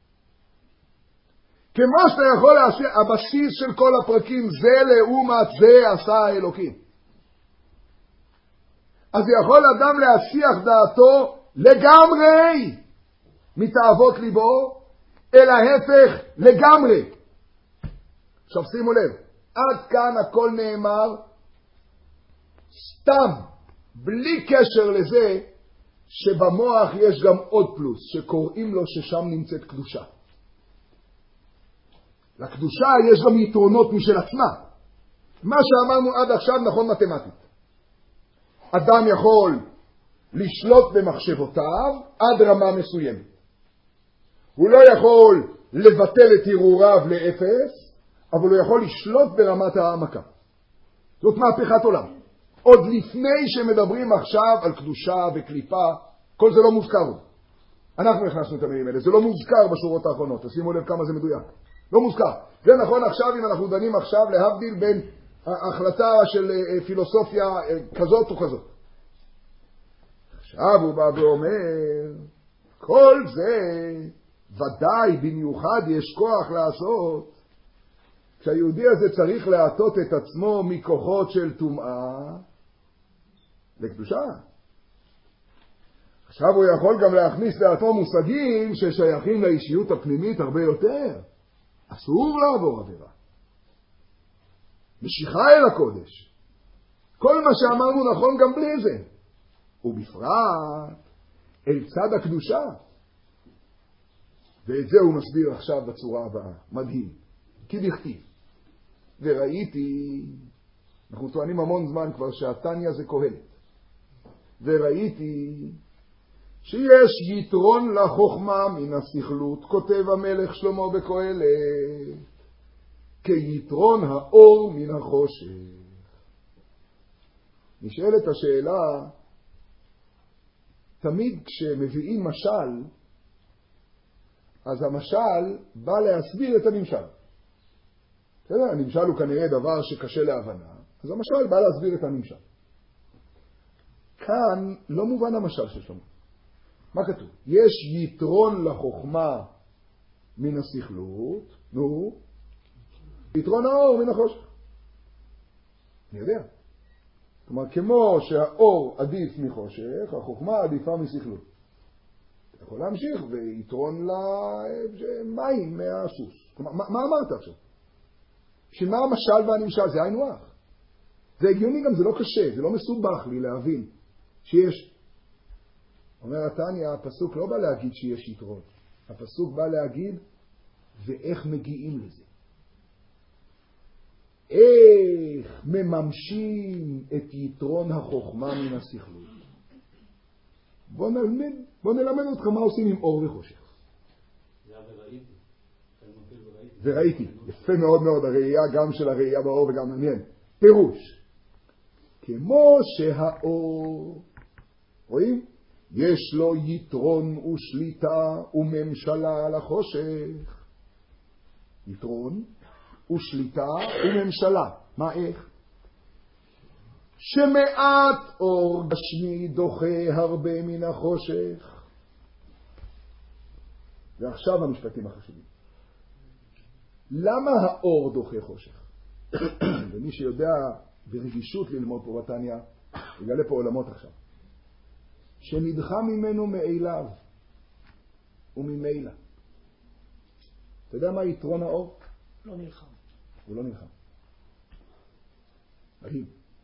כמו שאתה יכול להשיח, הבסיס של כל הפרקים זה לעומת זה עשה האלוקים. אז יכול אדם להשיח דעתו לגמרי מתאוות ליבו, אל ההפך לגמרי. עכשיו שימו לב, עד כאן הכל נאמר סתם, בלי קשר לזה שבמוח יש גם עוד פלוס, שקוראים לו ששם נמצאת קדושה. לקדושה יש גם יתרונות משל עצמה. מה שאמרנו עד עכשיו נכון מתמטית. אדם יכול לשלוט במחשבותיו עד רמה מסוימת. הוא לא יכול לבטל את הרהוריו לאפס, אבל הוא יכול לשלוט ברמת העמקה. זאת מהפכת עולם. עוד לפני שמדברים עכשיו על קדושה וקליפה, כל זה לא מוזכר. אנחנו הכנסנו את המילים האלה, זה לא מוזכר בשורות האחרונות, תשימו לב כמה זה מדויק. לא מוזכר. זה נכון עכשיו אם אנחנו דנים עכשיו להבדיל בין ההחלטה של פילוסופיה כזאת או כזאת. עכשיו הוא בא ואומר, כל זה ודאי במיוחד יש כוח לעשות, כשהיהודי הזה צריך להעטות את עצמו מכוחות של טומאה לקדושה. עכשיו הוא יכול גם להכניס לעצמו מושגים ששייכים לאישיות הפנימית הרבה יותר. אסור לעבור עבירה. משיכה אל הקודש. כל מה שאמרנו נכון גם בלי זה. ובפרט אל צד הקדושה. ואת זה הוא מסביר עכשיו בצורה הבאה. מדהים. כי דכתיב. וראיתי, אנחנו טוענים המון זמן כבר שהתניא זה קהלת. וראיתי שיש יתרון לחוכמה מן הסכלות, כותב המלך שלמה בקהלת, כיתרון האור מן החושך. נשאלת השאלה, תמיד כשמביאים משל, אז המשל בא להסביר את הנמשל. הנמשל הוא כנראה דבר שקשה להבנה, אז המשל בא להסביר את הנמשל. כאן לא מובן המשל של שלמה. מה כתוב? יש יתרון לחוכמה מן הסכלות, נו, יתרון האור מן החושך. אני יודע. כלומר, כמו שהאור עדיף מחושך, החוכמה עדיפה מסכלות. אתה יכול להמשיך ויתרון למים מהסוס. כלומר, מה, מה אמרת עכשיו? שמה המשל והנמשל? זה היינו הך. זה הגיוני גם, זה לא קשה, זה לא מסובך לי להבין שיש. אומר התניא, הפסוק לא בא להגיד שיש יתרון. הפסוק בא להגיד, ואיך מגיעים לזה. איך מממשים את יתרון החוכמה מן הסכלות. בוא נלמד, בוא נלמד אותך מה עושים עם אור וחושך. זה וראיתי. וראיתי. יפה מאוד מאוד, הראייה גם של הראייה באור וגם מעניין. פירוש. כמו שהאור, רואים? יש לו יתרון ושליטה וממשלה על החושך. יתרון ושליטה וממשלה. מה איך? שמעט אור גשמי דוחה הרבה מן החושך. ועכשיו המשפטים החשובים. למה האור דוחה חושך? ומי שיודע ברגישות ללמוד פה בתניא, יגלה פה עולמות עכשיו. שנדחה ממנו מאליו וממילא. אתה יודע מה יתרון האור? לא נלחם. הוא לא נלחם. מדהים.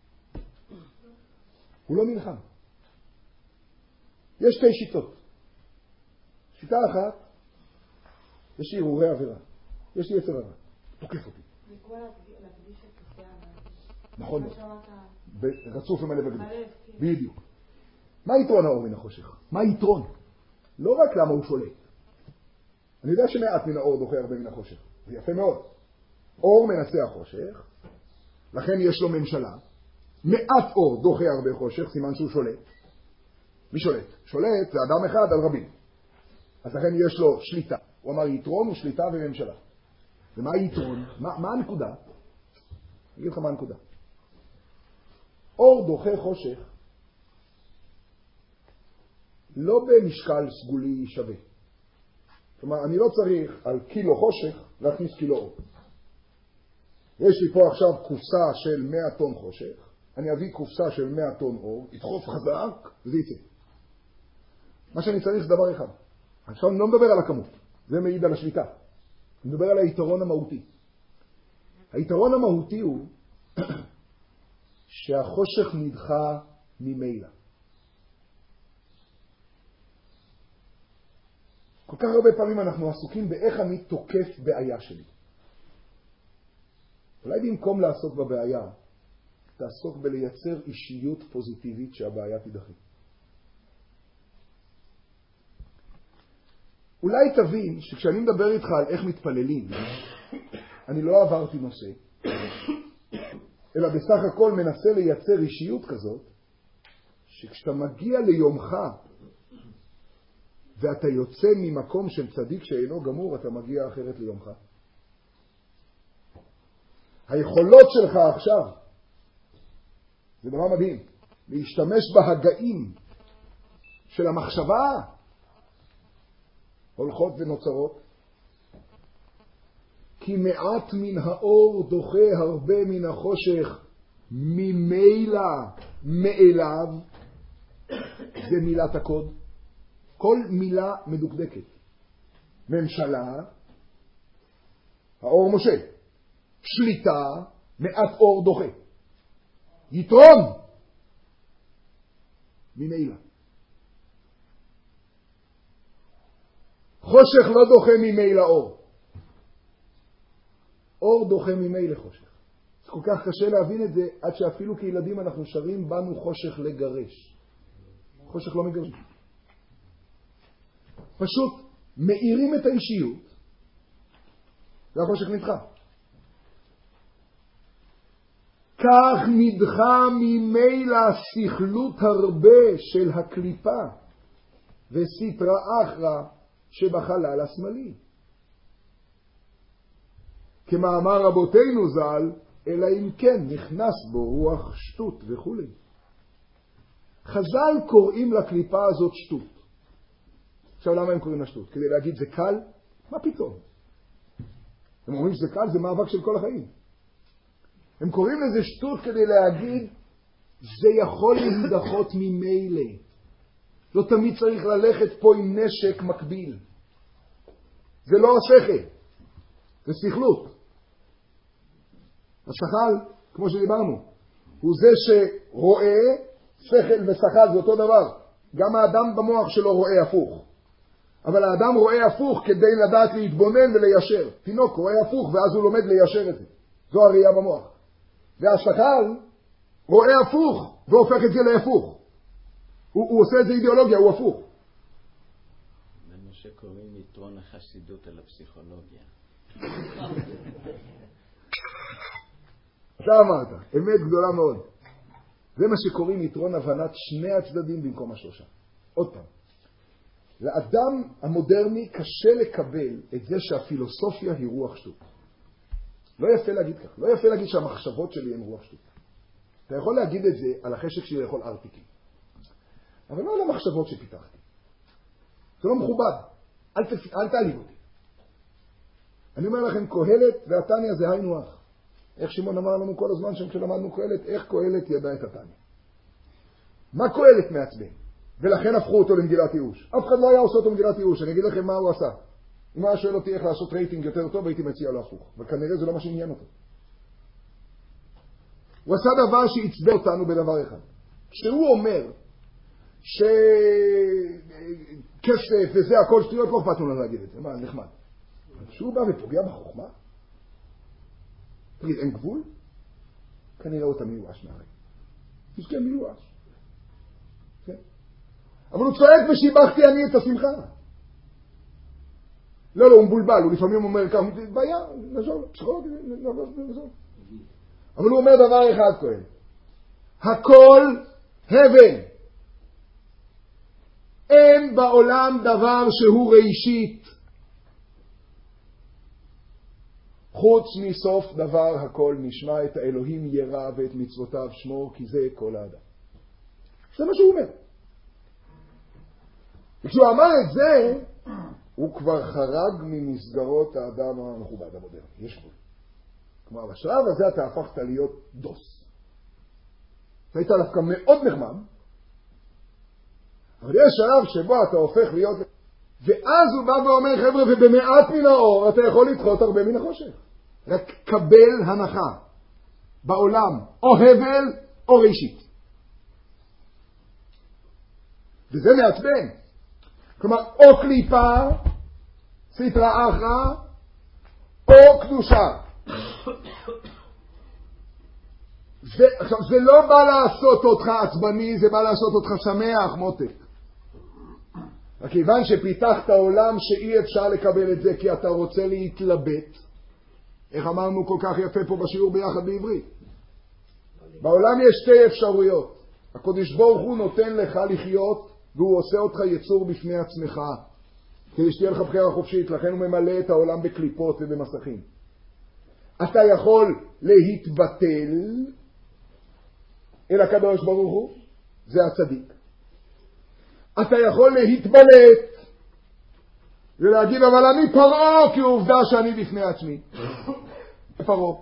הוא לא נלחם. יש שתי שיטות. שיטה אחת, יש לי הרהורי עבירה. יש לי יצר הרע. תוקף אותי. לקרוא להקדיש את כסי העם. נכון. רצוף ומלא בגדול. בדיוק. מה יתרון האור מן החושך? מה יתרון? לא רק למה הוא שולט. אני יודע שמעט מן האור דוחה הרבה מן החושך. זה יפה מאוד. אור מנצח חושך, לכן יש לו ממשלה. מעט אור דוחה הרבה חושך, סימן שהוא שולט. מי שולט? שולט זה אדם אחד על רבים. אז לכן יש לו שליטה. הוא אמר יתרון הוא שליטה וממשלה. ומה היתרון? מה, מה הנקודה? אני אגיד לך מה הנקודה. אור דוחה חושך לא במשקל סגולי שווה. כלומר, אני לא צריך על קילו חושך להכניס קילו אור. יש לי פה עכשיו קופסה של מאה טון חושך, אני אביא קופסה של מאה טון אור, ידחוף חזק וזה יצא. מה שאני צריך זה דבר אחד. עכשיו אני לא מדבר על הכמות, זה מעיד על השליטה. אני מדבר על היתרון המהותי. היתרון המהותי הוא שהחושך נדחה ממילא. כל כך הרבה פעמים אנחנו עסוקים באיך אני תוקף בעיה שלי. אולי במקום לעסוק בבעיה, תעסוק בלייצר אישיות פוזיטיבית שהבעיה תידחה. אולי תבין שכשאני מדבר איתך על איך מתפללים, אני לא עברתי נושא, אלא בסך הכל מנסה לייצר אישיות כזאת, שכשאתה מגיע ליומך, ואתה יוצא ממקום של צדיק שאינו גמור, אתה מגיע אחרת ליומך. היכולות שלך עכשיו, זה דבר מדהים, להשתמש בהגאים של המחשבה, הולכות ונוצרות, כי מעט מן האור דוחה הרבה מן החושך, ממילא מאליו, זה מילת הקוד. כל מילה מדוקדקת. ממשלה, האור משה. שליטה, מעט אור דוחה. יתרון, ממילא. חושך לא דוחה ממילא אור. אור דוחה ממילא חושך. זה כל כך קשה להבין את זה, עד שאפילו כילדים אנחנו שרים בנו חושך לגרש. חושך לא מגרש. פשוט מאירים את האישיות, והחושך נדחה. כך נדחה ממילא שכלות הרבה של הקליפה, וסיטרא אחרא שבחלל השמאלי. כמאמר רבותינו ז"ל, אלא אם כן נכנס בו רוח שטות וכו'. חז"ל קוראים לקליפה הזאת שטות. עכשיו למה הם קוראים לה שטות? כדי להגיד זה קל? מה פתאום? הם אומרים שזה קל, זה מאבק של כל החיים. הם קוראים לזה שטות כדי להגיד זה יכול להידחות ממילא. לא תמיד צריך ללכת פה עם נשק מקביל. זה לא השכל, זה שכלות. השכל, כמו שדיברנו, הוא זה שרואה, שכל ושכל זה אותו דבר. גם האדם במוח שלו רואה הפוך. אבל האדם רואה הפוך כדי לדעת להתבונן וליישר. תינוק רואה הפוך ואז הוא לומד ליישר את זה. זו הראייה במוח. והשכל רואה הפוך והופך את זה להפוך. הוא, הוא עושה את זה אידיאולוגיה, הוא הפוך. זה מה שקוראים יתרון החסידות על הפסיכולוגיה. אתה אמרת, אמת גדולה מאוד. זה מה שקוראים יתרון הבנת שני הצדדים במקום השלושה. עוד פעם. לאדם המודרני קשה לקבל את זה שהפילוסופיה היא רוח שטות. לא יפה להגיד כך. לא יפה להגיד שהמחשבות שלי הן רוח שטות. אתה יכול להגיד את זה על החשק שלי לאכול ארטיקים. אבל לא על המחשבות שפיתחתי. זה לא מכובד. אל, תפ... אל תעליב אותי. אני אומר לכם, קהלת והתניא זה היינו הך. איך שמעון אמר לנו כל הזמן שם כשלמדנו קהלת, איך קהלת ידע את התניא. מה קהלת מעצבן? ולכן הפכו אותו למגילת ייאוש. אף אחד לא היה עושה אותו למגילת ייאוש. אני אגיד לכם מה הוא עשה. אם הוא היה שואל אותי איך לעשות רייטינג יותר טוב, הייתי מציע לו הפוך. אבל כנראה זה לא מה שעניין אותו. הוא עשה דבר שעצבן אותנו בדבר אחד. כשהוא אומר שכסף וזה הכל שטויות, לא אכפת לנו להגיד את זה. מה, נחמד. כשהוא בא ופוגע בחוכמה, תגיד, אין גבול? כנראה אותה מיואש מהרגע. תזכה מיואש. כן? אבל הוא צועק ושיבחתי אני את השמחה. לא, לא, הוא מבולבל, הוא לפעמים אומר כך, בעיה, נעזור, פסיכולוגי, נעזור. אבל הוא אומר דבר אחד כהן. הכל הבל. אין בעולם דבר שהוא ראשית. חוץ מסוף דבר הכל נשמע את האלוהים ירא ואת מצוותיו שמור כי זה כל האדם. זה מה שהוא אומר. וכשהוא אמר את זה, הוא כבר חרג ממסגרות האדם המכובד המודרני. יש גבול. כלומר, בשלב הזה אתה הפכת להיות דוס. אתה היית דווקא מאוד נחמד, אבל יש שלב שבו אתה הופך להיות... ואז הוא בא ואומר, חבר'ה, ובמעט מן האור אתה יכול לדחות הרבה מן החושך. רק קבל הנחה בעולם, או הבל או ראשית. וזה מעצבן. כלומר, או קליפה סטרא אחרא או קדושה. זה, עכשיו, זה לא בא לעשות אותך עצבני, זה בא לעשות אותך שמח, מותק. כיוון שפיתחת עולם שאי אפשר לקבל את זה כי אתה רוצה להתלבט, איך אמרנו כל כך יפה פה בשיעור ביחד בעברית, בעולם יש שתי אפשרויות. הקדוש ברוך הוא נותן לך לחיות והוא עושה אותך יצור בפני עצמך כדי שתהיה לך בחירה חופשית, לכן הוא ממלא את העולם בקליפות ובמסכים. אתה יכול להתבטל אל הקדוש ברוך הוא, זה הצדיק. אתה יכול להתבלט ולהגיד אבל אני פרעה, כי עובדה שאני בפני עצמי פרעה.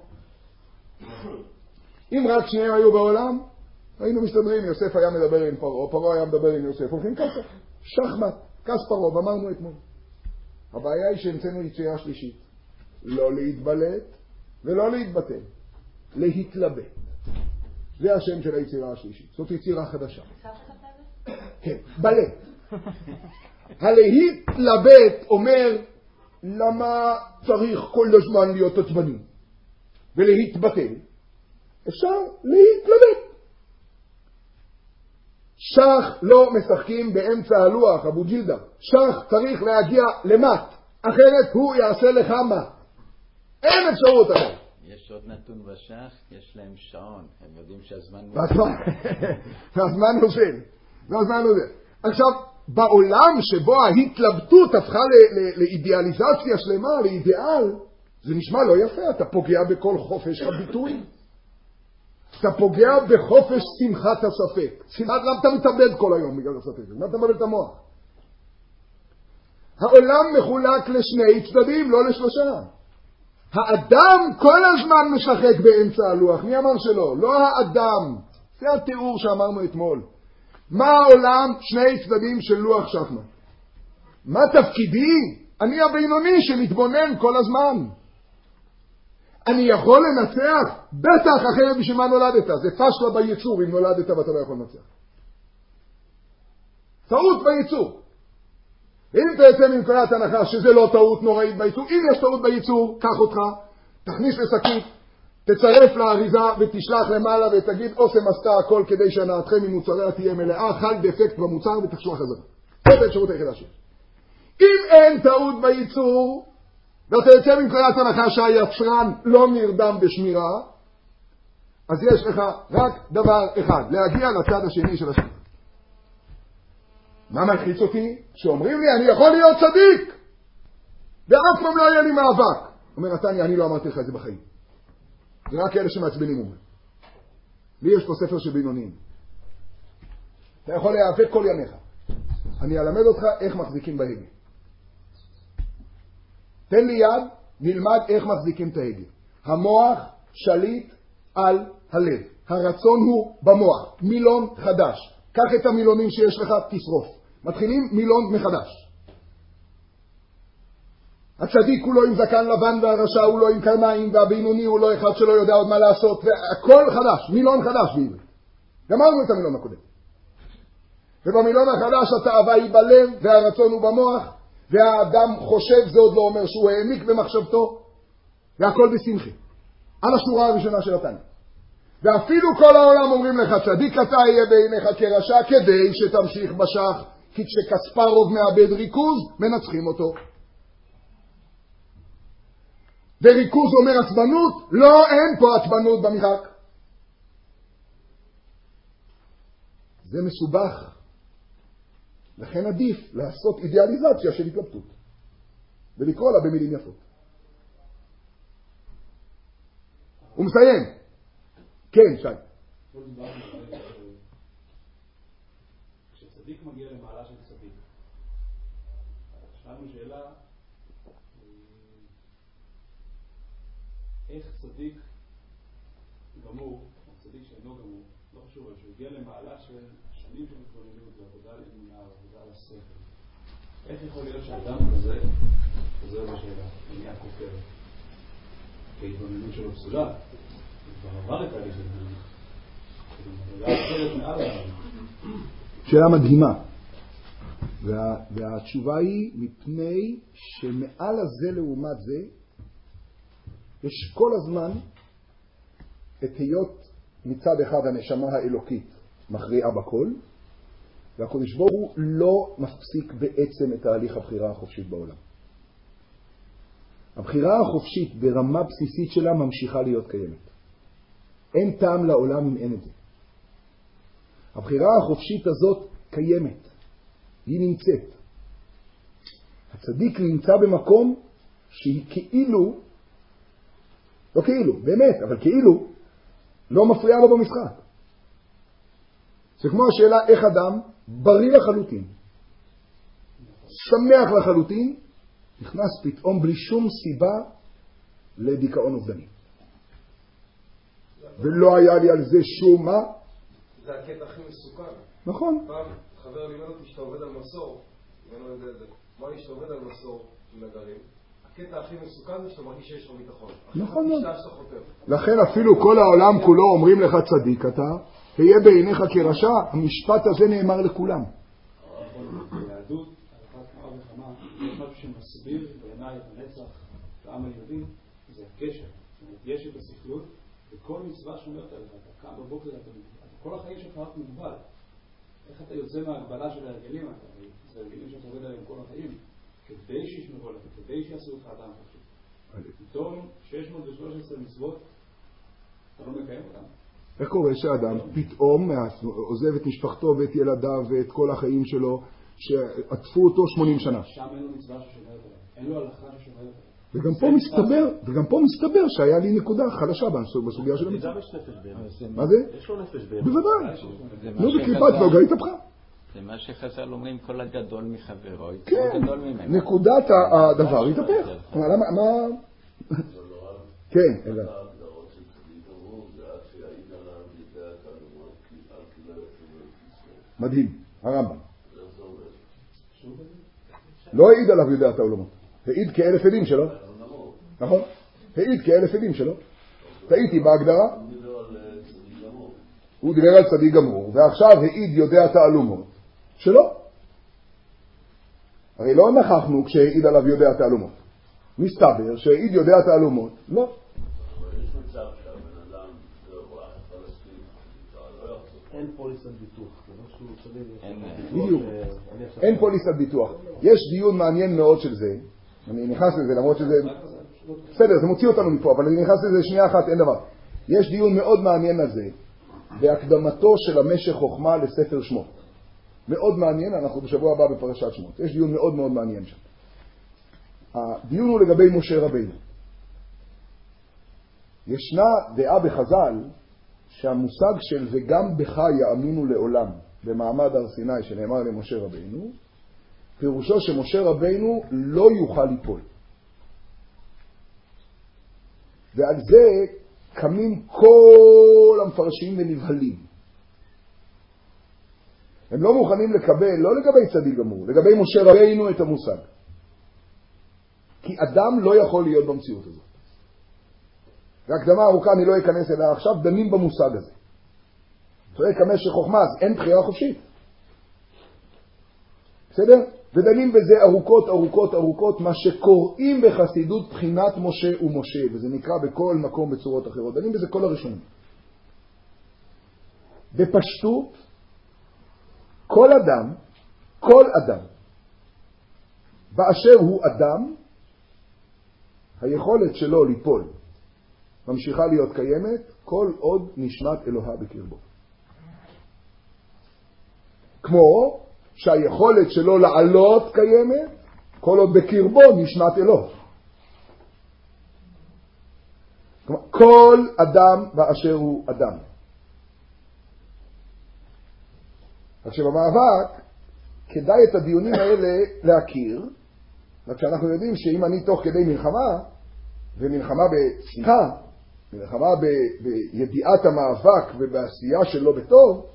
אם רק שניהם היו בעולם היינו מסתדרים, יוסף היה מדבר עם פרעה, פרעה היה מדבר עם יוסף, הולכים ככה, שחמט, כס פרעה, אמרנו אתמול. הבעיה היא שהמצאנו יצירה שלישית, לא להתבלט ולא להתבטל, להתלבט. זה השם של היצירה השלישית, זאת יצירה חדשה. כן, בלט. הלהתלבט אומר למה צריך כל הזמן להיות עצבני ולהתבטל, אפשר להתלבט. שח לא משחקים באמצע הלוח, אבו ג'ילדה. שח צריך להגיע למט, אחרת הוא יעשה לך מה. אין אפשרות אחרת. יש עוד נתון בשח, יש להם שעון, הם יודעים שהזמן והזמן נופל. והזמן נופל. עכשיו, בעולם שבו ההתלבטות הפכה לאידיאליזציה שלמה, לאידיאל, זה נשמע לא יפה, אתה פוגע בכל חופש הביטוי. אתה פוגע בחופש שמחת הספק. שמחת, למה אתה מתאבד כל היום בגלל הספק? למה אתה מבלט את המוח? העולם מחולק לשני צדדים, לא לשלושה. האדם כל הזמן משחק באמצע הלוח. מי אמר שלא? לא האדם. זה התיאור שאמרנו אתמול. מה העולם? שני צדדים של לוח שחמט. מה תפקידי? אני הבינוני שמתבונן כל הזמן. אני יכול לנצח? בטח, אחרת בשביל מה נולדת? זה פשלה ביצור אם נולדת ואתה לא יכול לנצח. טעות ביצור. אם אתה יוצא מנקודת הנחה שזה לא טעות נוראית ביצור, אם יש טעות ביצור, קח אותך, תכניס לשקית, תצרף לאריזה ותשלח למעלה ותגיד אוסם עשתה הכל כדי שהנעתכם ממוצריה תהיה מלאה, חל דפקט במוצר ותחשוב חזרה. זאת האפשרות היחידה שלי. אם אין טעות ביצור, ואתה יוצא מנקודת הנחה שהיצרן לא נרדם בשמירה, אז יש לך רק דבר אחד, להגיע לצד השני של השמירה. מה מלחיץ אותי? שאומרים לי, אני יכול להיות צדיק, ואף פעם לא יהיה לי מאבק. אומר נתני, אני לא אמרתי לך את זה בחיים. זה רק אלה שמעצבנים אומרים. לי יש פה ספר של בינוניים. אתה יכול להיאבק כל ימיך. אני אלמד אותך איך מחזיקים בהגה. תן לי יד, נלמד איך מחזיקים את ההגה. המוח שליט על הלב. הרצון הוא במוח. מילון חדש. קח את המילונים שיש לך, תשרוף. מתחילים מילון מחדש. הצדיק הוא לא עם זקן לבן והרשע הוא לא עם קרניים והבינוני הוא לא אחד שלא יודע עוד מה לעשות. והכל חדש, מילון חדש בעברית. גמרנו את המילון הקודם. ובמילון החדש התאווה היא בלב והרצון הוא במוח. והאדם חושב, זה עוד לא אומר שהוא העמיק במחשבתו. והכל בשמחה. על השורה הראשונה של התניא. ואפילו כל העולם אומרים לך, צדיק אתה יהיה בעיניך כרשע, כדי שתמשיך בשח, כי כשקספרוב מאבד ריכוז, מנצחים אותו. וריכוז אומר עצבנות, לא, אין פה עצבנות במשחק. זה מסובך. לכן עדיף לעשות אידיאליזציה של התלבטות, ולקרוא לה במילים יפות. הוא מסיים. כן, שי. כשצדיק מגיע למעלה של צדיק, שאלנו שאלה, איך צדיק גמור, או צדיק שאינו גמור, לא חשוב, אבל שהוא הגיע למעלה של שנים של התבוננות ועבודה לאמונה, עבודה על השכל. איך יכול להיות שאדם כזה, חוזר בשאלה, נהיה כופר, כי התבוננות שלו פסולה, כבר עבר את ההליך של התבוננות. שאלה מדהימה. וה, והתשובה היא מפני שמעל הזה לעומת זה יש כל הזמן את היות מצד אחד הנשמה האלוקית מכריעה בכל, והקדוש ברוך הוא לא מפסיק בעצם את תהליך הבחירה החופשית בעולם. הבחירה החופשית ברמה בסיסית שלה ממשיכה להיות קיימת. אין טעם לעולם אם אין את זה. הבחירה החופשית הזאת קיימת. היא נמצאת. הצדיק נמצא במקום שהיא כאילו, לא כאילו, באמת, אבל כאילו, לא מפריעה לו במשחק. זה כמו השאלה איך אדם בריא לחלוטין, שמח לחלוטין, נכנס פתאום בלי שום סיבה לדיכאון אובדני. ולא היה לי על זה שום מה. זה הקטע הכי מסוכן. נכון. פעם חבר לימד אותי שאתה עובד על מסור, ואני לא יודע את זה. מה לי שאתה עובד על מסור עם נגרים? הקטע הכי מסוכן זה שאתה מרגיש שיש לך ביטחון. נכון. חוטר. לכן אפילו כל העולם כולו אומרים לך צדיק אתה, תהיה בעיניך כרשע, המשפט הזה נאמר לכולם. ביהדות, הלכת כמה וכמה, זה משהו שמסביר בעיניי את הנצח לעם היהודי, זה הקשר. זאת אומרת, יש את הסכלות, וכל מצווה שאומרת עליך, אתה קם בבוקר, אתה כל החיים שלך רק מוגבל. איך אתה יוצא מההגבלה של ההרגלים? זה הרגלים שאתה עובד עליהם כל החיים. כדי שישמרו עליך, כדי שיעשו אותך אדם חופשי. פתאום שש מאות ושלוש עשרה מצוות, אתה לא מקיים אותם. איך קורה שאדם פתאום עוזב את משפחתו ואת ילדיו ואת כל החיים שלו, שעטפו אותו שמונים שנה? שם אין לו מצווה ששומרת עליו. אין לו הלכה ששומרת עליו. וגם פה מסתבר, וגם פה מסתבר שהיה לי נקודה חלשה בסוגיה של המצווה. מה זה? יש לו נפש בהמה. בוודאי. נו, בקליפת נוגה התהפכה. זה מה שחז"ל אומרים, כל הגדול מחברו, כן, גדול ממנו. נקודת הדבר התהפך. מה? כן, אלא. מדהים, הרמב"ם. לא העיד עליו יודע את העולמות. העיד כאלף עדים שלו. נכון? העיד כאלף עדים שלו. טעיתי בהגדרה. הוא דיבר על צדיק גמור, ועכשיו העיד יודע תעלומות שלו. הרי לא נכחנו כשהעיד עליו יודע תעלומות. מסתבר שהעיד יודע תעלומות. לא. אין פוליסת ביטוח. בדיוק. אין פוליסת ביטוח. יש דיון מעניין מאוד של זה. אני נכנס לזה למרות שזה בסדר, זה מוציא אותנו מפה, אבל אני נכנס לזה שנייה אחת, אין דבר. יש דיון מאוד מעניין על זה בהקדמתו של המשך חוכמה לספר שמות. מאוד מעניין, אנחנו בשבוע הבא בפרשת שמות. יש דיון מאוד מאוד מעניין שם. הדיון הוא לגבי משה רבינו. ישנה דעה בחז"ל שהמושג של וגם בך יאמינו לעולם במעמד הר סיני שנאמר למשה רבינו, פירושו שמשה רבינו לא יוכל ליפול. ועל זה קמים כל המפרשים ונבהלים. הם לא מוכנים לקבל, לא לגבי צדיק גמור, לגבי משה רבינו את המושג. כי אדם לא יכול להיות במציאות הזאת. והקדמה ארוכה אני לא אכנס אליה עכשיו, דנים במושג הזה. צועק המשך חוכמה, אז אין בחירה חופשית. בסדר? ודנים בזה ארוכות ארוכות ארוכות, מה שקוראים בחסידות בחינת משה ומשה, וזה נקרא בכל מקום בצורות אחרות. דנים בזה כל הראשונים. בפשטות, כל אדם, כל אדם, באשר הוא אדם, היכולת שלו ליפול ממשיכה להיות קיימת כל עוד נשמת אלוהה בקרבו. כמו שהיכולת שלו לעלות קיימת כל עוד בקרבו נשמת אלוה. כלומר, כל אדם באשר הוא אדם. עכשיו במאבק כדאי את הדיונים האלה להכיר, רק שאנחנו יודעים שאם אני תוך כדי מלחמה, ומלחמה בשמחה, מלחמה ב- בידיעת המאבק ובעשייה שלו בטוב,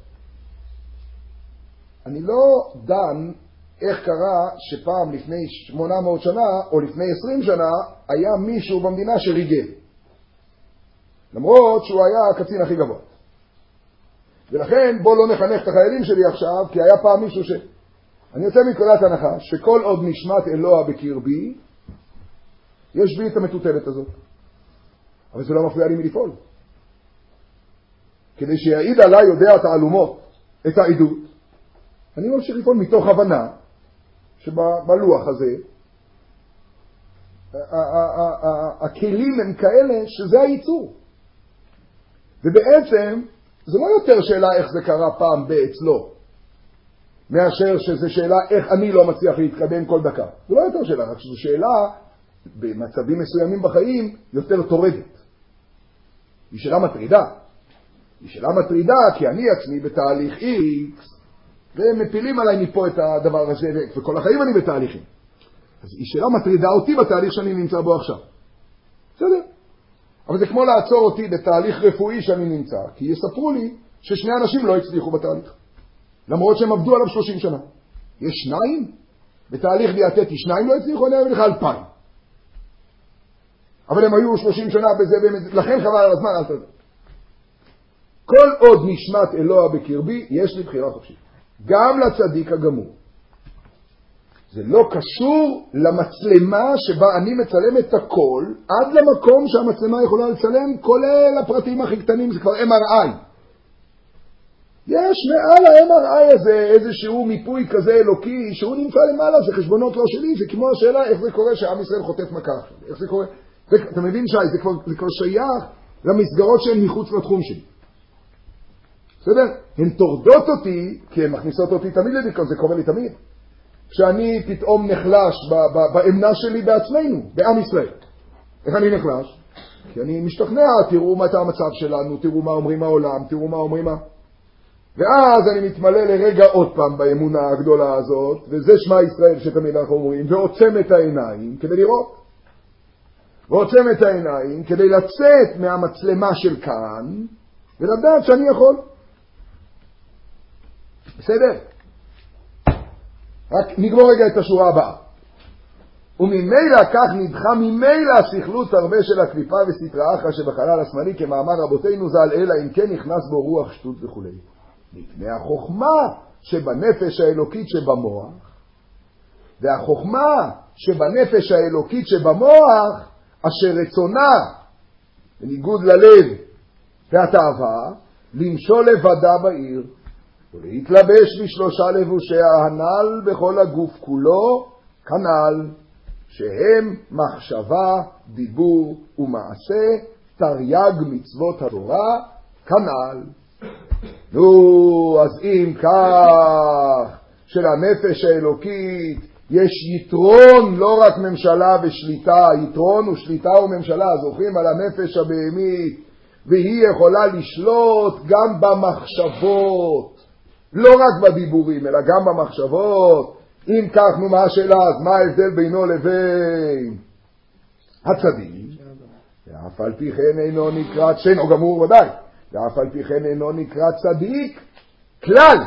אני לא דן איך קרה שפעם לפני שמונה מאות שנה או לפני עשרים שנה היה מישהו במדינה שריגל. למרות שהוא היה הקצין הכי גבוה. ולכן בוא לא נחנך את החיילים שלי עכשיו, כי היה פעם מישהו ש... אני יוצא מנקודת הנחה שכל עוד נשמת אלוה בקרבי, יש בי את המטוטלת הזאת. אבל זה לא מפריע לי מלפעול. כדי שיעיד עליי יודע את העלומות, את העדות, אני ממשיך לפעול מתוך הבנה שבלוח הזה, הכלים הם כאלה שזה הייצור. ובעצם זה לא יותר שאלה איך זה קרה פעם באצלו, מאשר שזה שאלה איך אני לא מצליח להתקדם כל דקה. זה לא יותר שאלה, רק שזו שאלה במצבים מסוימים בחיים יותר תורדת. היא שאלה מטרידה. היא שאלה מטרידה כי אני עצמי בתהליך X, ומפילים עליי מפה את הדבר הזה, וכל החיים אני בתהליכים. אז היא שאלה מטרידה אותי בתהליך שאני נמצא בו עכשיו. בסדר? אבל זה כמו לעצור אותי בתהליך רפואי שאני נמצא, כי יספרו לי ששני אנשים לא הצליחו בתהליך. למרות שהם עבדו עליו שלושים שנה. יש שניים? בתהליך דיאטטי שניים לא הצליחו, אני אביא לך אלפיים. אבל הם היו שלושים שנה בזה, באמת, לכן חבל על הזמן, אל תדע. כל עוד נשמת אלוה בקרבי, יש לי בחירה חופשית. גם לצדיק הגמור. זה לא קשור למצלמה שבה אני מצלם את הכל, עד למקום שהמצלמה יכולה לצלם, כולל הפרטים הכי קטנים, זה כבר אם אר איי. יש מעל ה-אם אר איי הזה איזשהו מיפוי כזה אלוקי, שהוא נמצא למעלה, זה חשבונות לא שלי, זה כמו השאלה איך זה קורה שעם ישראל חוטף מכה. איך זה קורה? זה, אתה מבין שי, זה כבר, זה כבר שייך למסגרות שהן מחוץ לתחום שלי. בסדר? הן תורדות אותי, כי הן מכניסות אותי תמיד לדיכאון, זה קורה לי תמיד. כשאני פתאום נחלש באמנה שלי בעצמנו, בעם ישראל. איך אני נחלש? כי אני משתכנע, תראו מה את המצב שלנו, תראו מה אומרים העולם, תראו מה אומרים מה. ואז אני מתמלא לרגע עוד פעם באמונה הגדולה הזאת, וזה שמע ישראל שתמיד אנחנו אומרים, ועוצם את העיניים כדי לראות. ועוצם את העיניים כדי לצאת מהמצלמה של כאן, ולדעת שאני יכול. בסדר? רק נגמור רגע את השורה הבאה. וממילא כך נדחה ממילא הסכלות הרבה של הקליפה וסתרא אחרא שבחלל השמאלי, כמאמר רבותינו ז"ל, אלא אם כן נכנס בו רוח שטות וכו'. מפני החוכמה שבנפש האלוקית שבמוח, והחוכמה שבנפש האלוקית שבמוח, אשר רצונה, בניגוד ללב והתאווה, למשול לבדה בעיר, ולהתלבש בשלושה לבושי ההנ"ל בכל הגוף כולו, כנ"ל, שהם מחשבה, דיבור ומעשה, תרי"ג מצוות התורה, כנ"ל. נו, אז אם כך, שלנפש האלוקית יש יתרון, לא רק ממשלה ושליטה, יתרון ושליטה וממשלה, זוכרים על הנפש הבהמית, והיא יכולה לשלוט גם במחשבות, לא רק בדיבורים, אלא גם במחשבות. אם כך, נו, מה השאלה? אז מה ההבדל בינו לבין הצדיק? ואף על פי כן אינו נקרא, שאינו גמור ודאי, ואף על פי כן אינו נקרא צדיק כלל.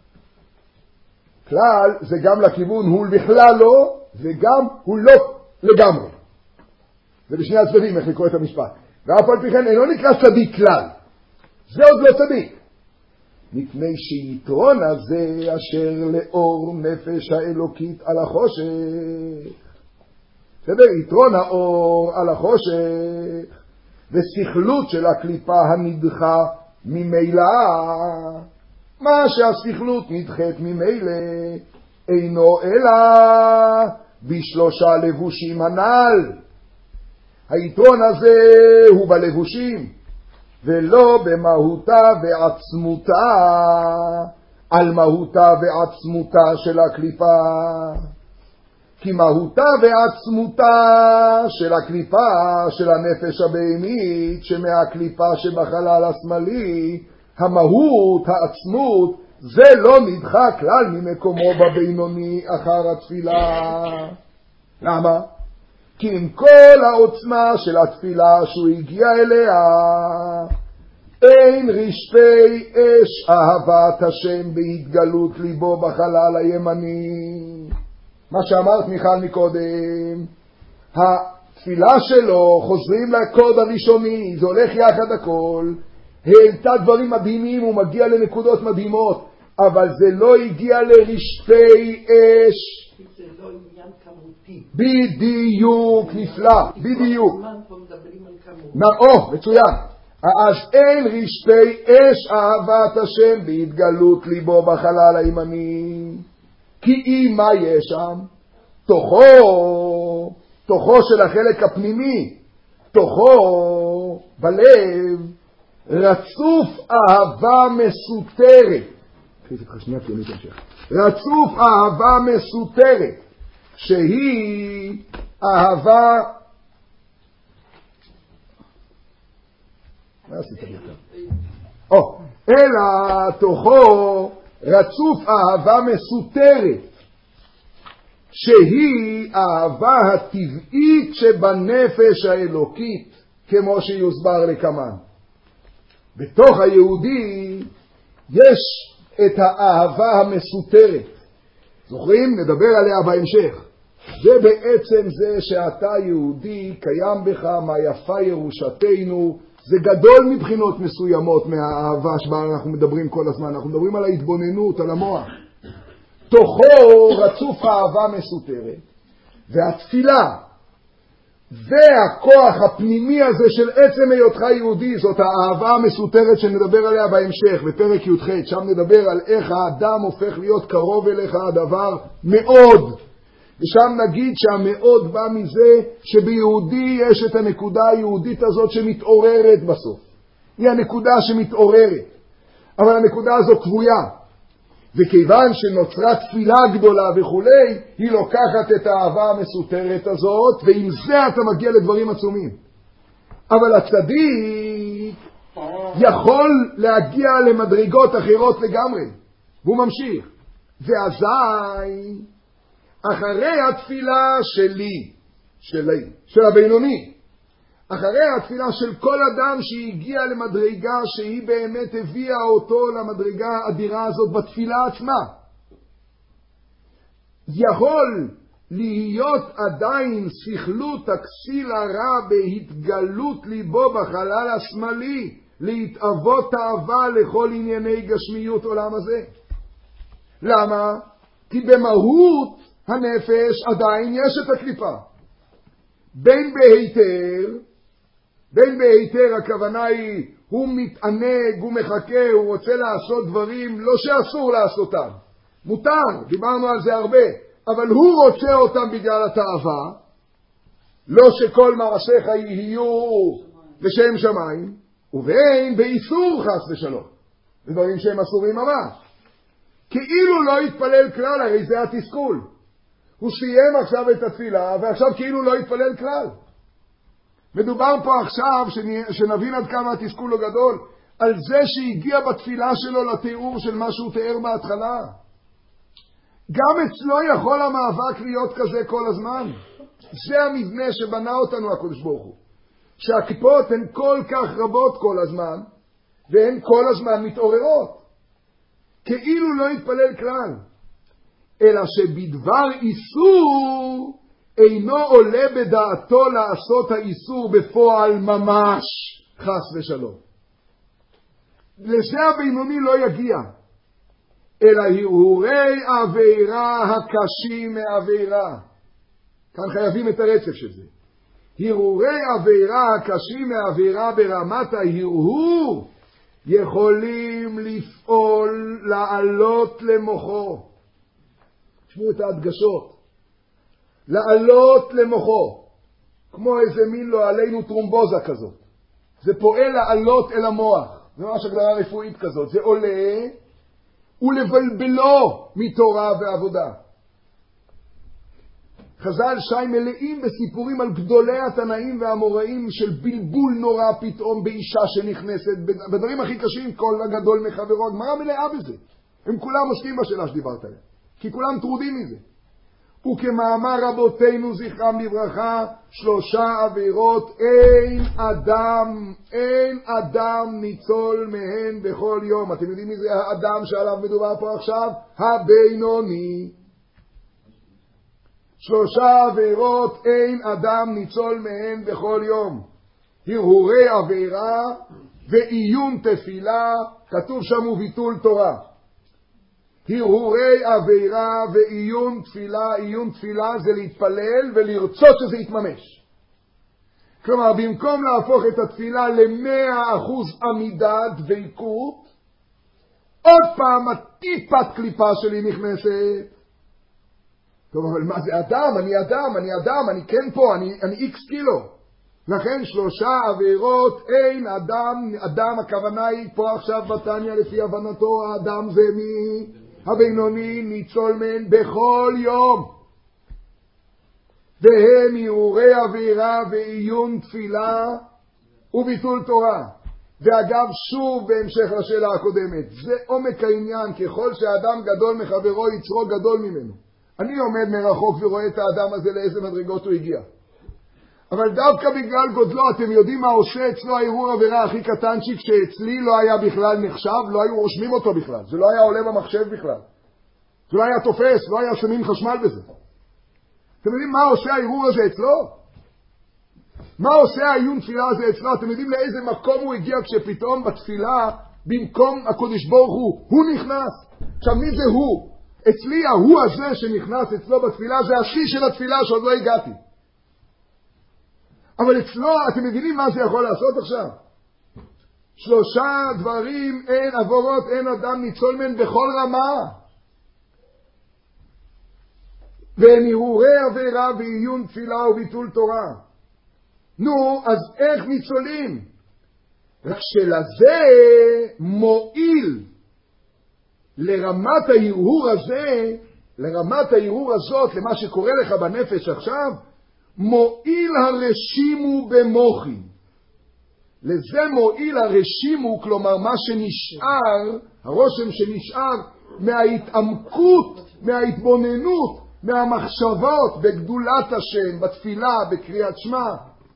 כלל זה גם לכיוון הוא בכלל לא, וגם הוא לא לגמרי. זה בשני הצדדים, איך לקרוא את המשפט. ואף על פי כן אינו נקרא צדיק כלל. זה עוד לא צדיק. מפני שיתרון הזה אשר לאור נפש האלוקית על החושך. בסדר? יתרון האור על החושך. וסכלות של הקליפה הנדחה ממילא. מה שהסכלות נדחית ממילא אינו אלא בשלושה לבושים הנ"ל. היתרון הזה הוא בלבושים, ולא במהותה ועצמותה, על מהותה ועצמותה של הקליפה. כי מהותה ועצמותה של הקליפה של הנפש הבהמית שמהקליפה שבחלל השמאלי, המהות, העצמות, זה לא נדחה כלל ממקומו בבינוני אחר התפילה. למה? כי עם כל העוצמה של התפילה שהוא הגיע אליה, אין רשפי אש אהבת השם בהתגלות ליבו בחלל הימני. מה שאמרת מיכל מקודם, התפילה שלו חוזרים לקוד הראשוני, זה הולך יחד הכל, העלתה דברים מדהימים, הוא מגיע לנקודות מדהימות, אבל זה לא הגיע לרשפי אש. זה לא עניין כמותי. בדיוק, נפלא, בדיוק. הזמן פה מדברים על כמות. נאו, מצוין. אז אין רשפי אש אהבת השם בהתגלות ליבו בחלל הימני. כי אם מה יש שם? תוכו, תוכו של החלק הפנימי, תוכו בלב, רצוף אהבה מסותרת. רצוף אהבה מסותרת, שהיא אהבה, מה עשית לי כאן? או, אלא תוכו רצוף אהבה מסותרת, שהיא אהבה הטבעית שבנפש האלוקית, כמו שיוסבר לקמן. בתוך היהודי יש את האהבה המסותרת. זוכרים? נדבר עליה בהמשך. זה בעצם זה שאתה יהודי, קיים בך מה יפה ירושתנו. זה גדול מבחינות מסוימות מהאהבה שבה אנחנו מדברים כל הזמן. אנחנו מדברים על ההתבוננות, על המוח. תוכו רצוף אהבה מסותרת, והתפילה והכוח הפנימי הזה של עצם היותך יהודי, זאת האהבה המסותרת שנדבר עליה בהמשך בפרק י"ח. שם נדבר על איך האדם הופך להיות קרוב אליך הדבר מאוד, ושם נגיד שהמאוד בא מזה שביהודי יש את הנקודה היהודית הזאת שמתעוררת בסוף. היא הנקודה שמתעוררת, אבל הנקודה הזו קבויה, וכיוון שנוצרה תפילה גדולה וכולי, היא לוקחת את האהבה המסותרת הזאת, ועם זה אתה מגיע לדברים עצומים. אבל הצדיק יכול להגיע למדרגות אחרות לגמרי, והוא ממשיך. ואזי, אחרי התפילה שלי, שלי, של הבינוני, אחרי התפילה של כל אדם שהגיע למדרגה שהיא באמת הביאה אותו למדרגה האדירה הזאת בתפילה עצמה, יכול להיות עדיין שכלות הכסיל הרע בהתגלות ליבו בחלל השמאלי, להתאבות תאווה לכל ענייני גשמיות עולם הזה. למה? כי במהות הנפש עדיין יש את הקליפה. בין בהיתר, בין בהיתר הכוונה היא, הוא מתענג, הוא מחכה, הוא רוצה לעשות דברים לא שאסור לעשותם. מותר, דיברנו על זה הרבה, אבל הוא רוצה אותם בגלל התאווה, לא שכל מעשיך יהיו לשם שמיים, ובין באיסור חס ושלום, דברים שהם אסורים ממש. כאילו לא יתפלל כלל, הרי זה התסכול. הוא סיים עכשיו את התפילה, ועכשיו כאילו לא יתפלל כלל. מדובר פה עכשיו, שנבין עד כמה התסכול לא גדול, על זה שהגיע בתפילה שלו לתיאור של מה שהוא תיאר בהתחלה. גם אצלו יכול המאבק להיות כזה כל הזמן. זה המבנה שבנה אותנו הקדוש ברוך הוא. שהכיפות הן כל כך רבות כל הזמן, והן כל הזמן מתעוררות. כאילו לא יתפלל כלל. אלא שבדבר איסור אינו עולה בדעתו לעשות האיסור בפועל ממש, חס ושלום. לזה הבינוני לא יגיע, אלא הרהורי עבירה הקשים מעבירה. כאן חייבים את הרצף של זה. הרהורי עבירה הקשים מעבירה ברמת ההרהור יכולים לפעול, לעלות למוחו. תשמעו את ההדגשות. לעלות למוחו, כמו איזה מין לא עלינו טרומבוזה כזאת. זה פועל לעלות אל המוח. זה ממש הגדרה רפואית כזאת. זה עולה ולבלבלו מתורה ועבודה. חז"ל שי מלאים בסיפורים על גדולי התנאים והאמוראים של בלבול נורא פתאום באישה שנכנסת, בדברים הכי קשים, כל הגדול מחברו. הגמרא מלאה בזה. הם כולם עוסקים בשאלה שדיברת עליה, כי כולם טרודים מזה. וכמאמר רבותינו זכרם לברכה, שלושה עבירות אין אדם, אין אדם ניצול מהן בכל יום. אתם יודעים מי זה האדם שעליו מדובר פה עכשיו? הבינוני. שלושה עבירות אין אדם ניצול מהן בכל יום. הרהורי עבירה ועיון תפילה, כתוב שם וביטול תורה. הרהורי עבירה ועיון תפילה. עיון תפילה זה להתפלל ולרצות שזה יתממש. כלומר, במקום להפוך את התפילה ל-מאה אחוז עמידה, דבקות, עוד פעם הטיפת קליפה שלי נכנסת. טוב, אבל מה זה אדם? אני אדם, אני אדם, אני כן פה, אני, אני איקס קילו. לכן שלושה עבירות, אין אדם, אדם הכוונה היא פה עכשיו בתניא לפי הבנתו, האדם זה מי? הבינוני ניצול מן בכל יום. והם הרהורי עבירה ועיון תפילה וביטול תורה. ואגב, שוב בהמשך לשאלה הקודמת, זה עומק העניין, ככל שהאדם גדול מחברו יצרו גדול ממנו. אני עומד מרחוק ורואה את האדם הזה לאיזה מדרגות הוא הגיע. אבל דווקא בגלל גודלו, אתם יודעים מה עושה אצלו ההרהור עבירה הכי קטנצ'יק, שאצלי לא היה בכלל נחשב, לא היו רושמים אותו בכלל, זה לא היה עולה במחשב בכלל, זה לא היה תופס, לא היה שמים חשמל בזה. אתם יודעים מה עושה ההרהור הזה אצלו? מה עושה העיון תפילה הזה אצלו? אתם יודעים לאיזה מקום הוא הגיע כשפתאום בתפילה, במקום הקודש ברוך הוא, הוא נכנס. עכשיו מי זה הוא? אצלי ההוא הזה שנכנס אצלו בתפילה, זה השיא של התפילה שעוד לא הגעתי. אבל אצלו, אתם מבינים מה זה יכול לעשות עכשיו? שלושה דברים, אין עבורות, אין אדם ניצול מן בכל רמה. והם הרהורי עבירה ועיון תפילה וביטול תורה. נו, אז איך ניצולים? רק שלזה מועיל לרמת ההרהור הזה, לרמת ההרהור הזאת, למה שקורה לך בנפש עכשיו, מועיל הרשימו במוחי. לזה מועיל הרשימו, כלומר מה שנשאר, הרושם שנשאר מההתעמקות, מההתבוננות, מהמחשבות בגדולת השם, בתפילה, בקריאת שמע.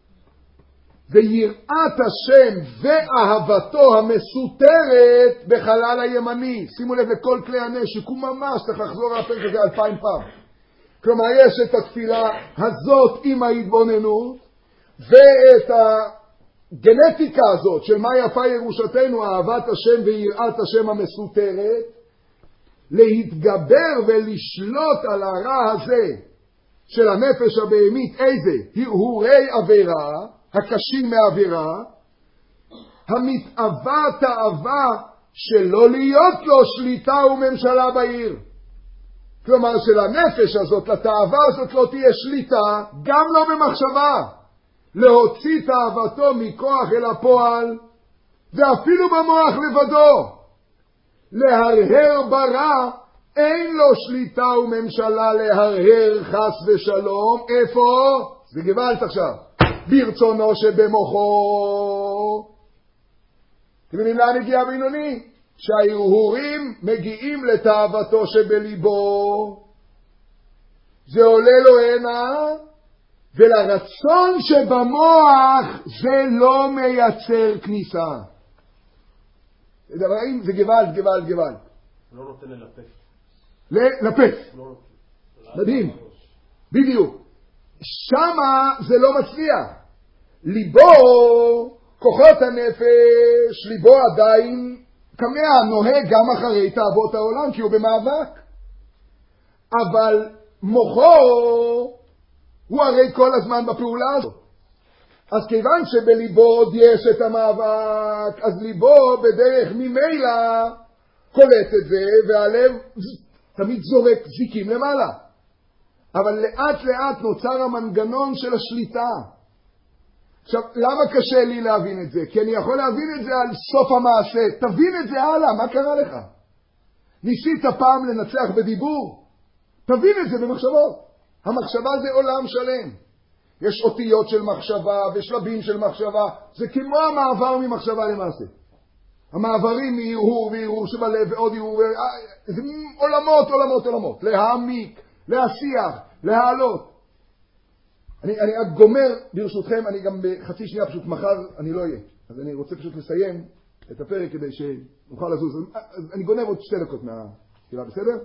ויראת השם ואהבתו המסותרת בחלל הימני. שימו לב לכל כלי הנשק, הוא ממש צריך לחזור על הפרק הזה אלפיים פעם. כלומר יש את התפילה הזאת עם ההתבוננות ואת הגנטיקה הזאת של מה יפה ירושתנו, אהבת השם ויראת השם המסותרת, להתגבר ולשלוט על הרע הזה של הנפש הבהמית. איזה? הרהורי עבירה, הקשים מעבירה, המתאווה תאווה שלא להיות לו שליטה וממשלה בעיר. כלומר שלנפש הזאת, לתאווה הזאת לא תהיה שליטה, גם לא במחשבה. להוציא תאוותו מכוח אל הפועל, ואפילו במוח לבדו. להרהר ברע, אין לו שליטה וממשלה להרהר חס ושלום. איפה? זה גבלת עכשיו. ברצונו שבמוחו. אתם יודעים לאן הגיע הבינוני? שההרהורים מגיעים לתאוותו שבליבו. זה עולה לו הנה, ולרצון שבמוח זה לא מייצר כניסה. זה דברים, זה גבלת, גבלת, גבלת. לא נותן ללפף. ללפף. מדהים. בדיוק. שמה זה לא מצליח. ליבו, כוחות הנפש, ליבו עדיין כמה נוהג גם אחרי תאוות העולם, כי הוא במאבק. אבל מוחו הוא הרי כל הזמן בפעולה הזאת. אז כיוון שבליבו עוד יש את המאבק, אז ליבו בדרך ממילא קולט את זה, והלב תמיד זורק זיקים למעלה. אבל לאט לאט נוצר המנגנון של השליטה. עכשיו, למה קשה לי להבין את זה? כי אני יכול להבין את זה על סוף המעשה. תבין את זה הלאה, מה קרה לך? ניסית פעם לנצח בדיבור? תבין את זה במחשבות. המחשבה זה עולם שלם. יש אותיות של מחשבה ושלבים של מחשבה. זה כמו המעבר ממחשבה למעשה. המעברים מהרהור והרהור שבלב ועוד הרהור. זה עולמות, עולמות, עולמות. להעמיק, להשיח, להעלות. אני, אני רק גומר ברשותכם, אני גם בחצי שנייה פשוט מחר אני לא אהיה. אז אני רוצה פשוט לסיים את הפרק כדי שנוכל לזוז. אז אני גונב עוד שתי דקות מהתפילה, בסדר?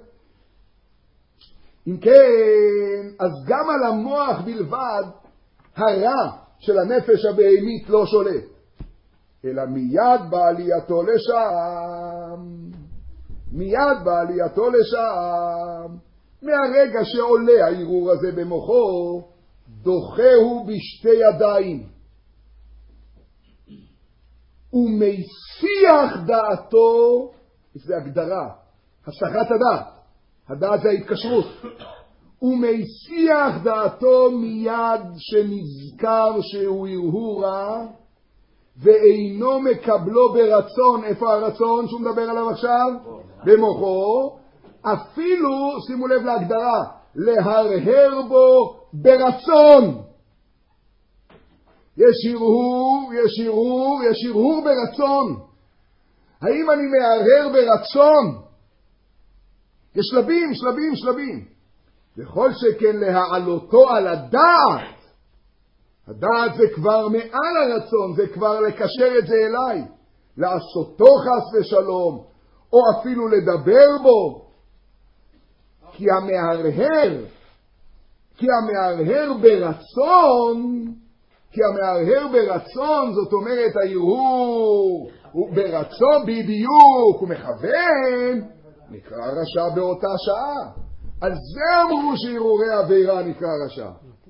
אם כן, אז גם על המוח בלבד הרע של הנפש הבהמית לא שולט, אלא מיד בעלייתו לשם מיד בעלייתו לשם. מהרגע שעולה הערעור הזה במוחו, דוחהו בשתי ידיים. ומסיח דעתו, זה הגדרה, הסחת הדעת. הדעת זה ההתקשרות. ומסיח דעתו מיד שנזכר שהוא הרהור רע, ואינו מקבלו ברצון. איפה הרצון שהוא מדבר עליו עכשיו? במוחו. אפילו, שימו לב להגדרה, להרהר בו ברצון. יש הרהור, יש הרהור, יש הרהור ברצון. האם אני מהרהר ברצון? יש שלבים, שלבים, שלבים. וכל שכן להעלותו על הדעת. הדעת זה כבר מעל הרצון, זה כבר לקשר את זה אליי. לעשותו חס ושלום, או אפילו לדבר בו. כי המהרהר, כי המהרהר ברצון, כי המהרהר ברצון, זאת אומרת, ההרהור הוא ברצון בדיוק, הוא מכוון, נקרא רשע באותה שעה. על זה אמרו שהרהורי עבירה נקרא רשע.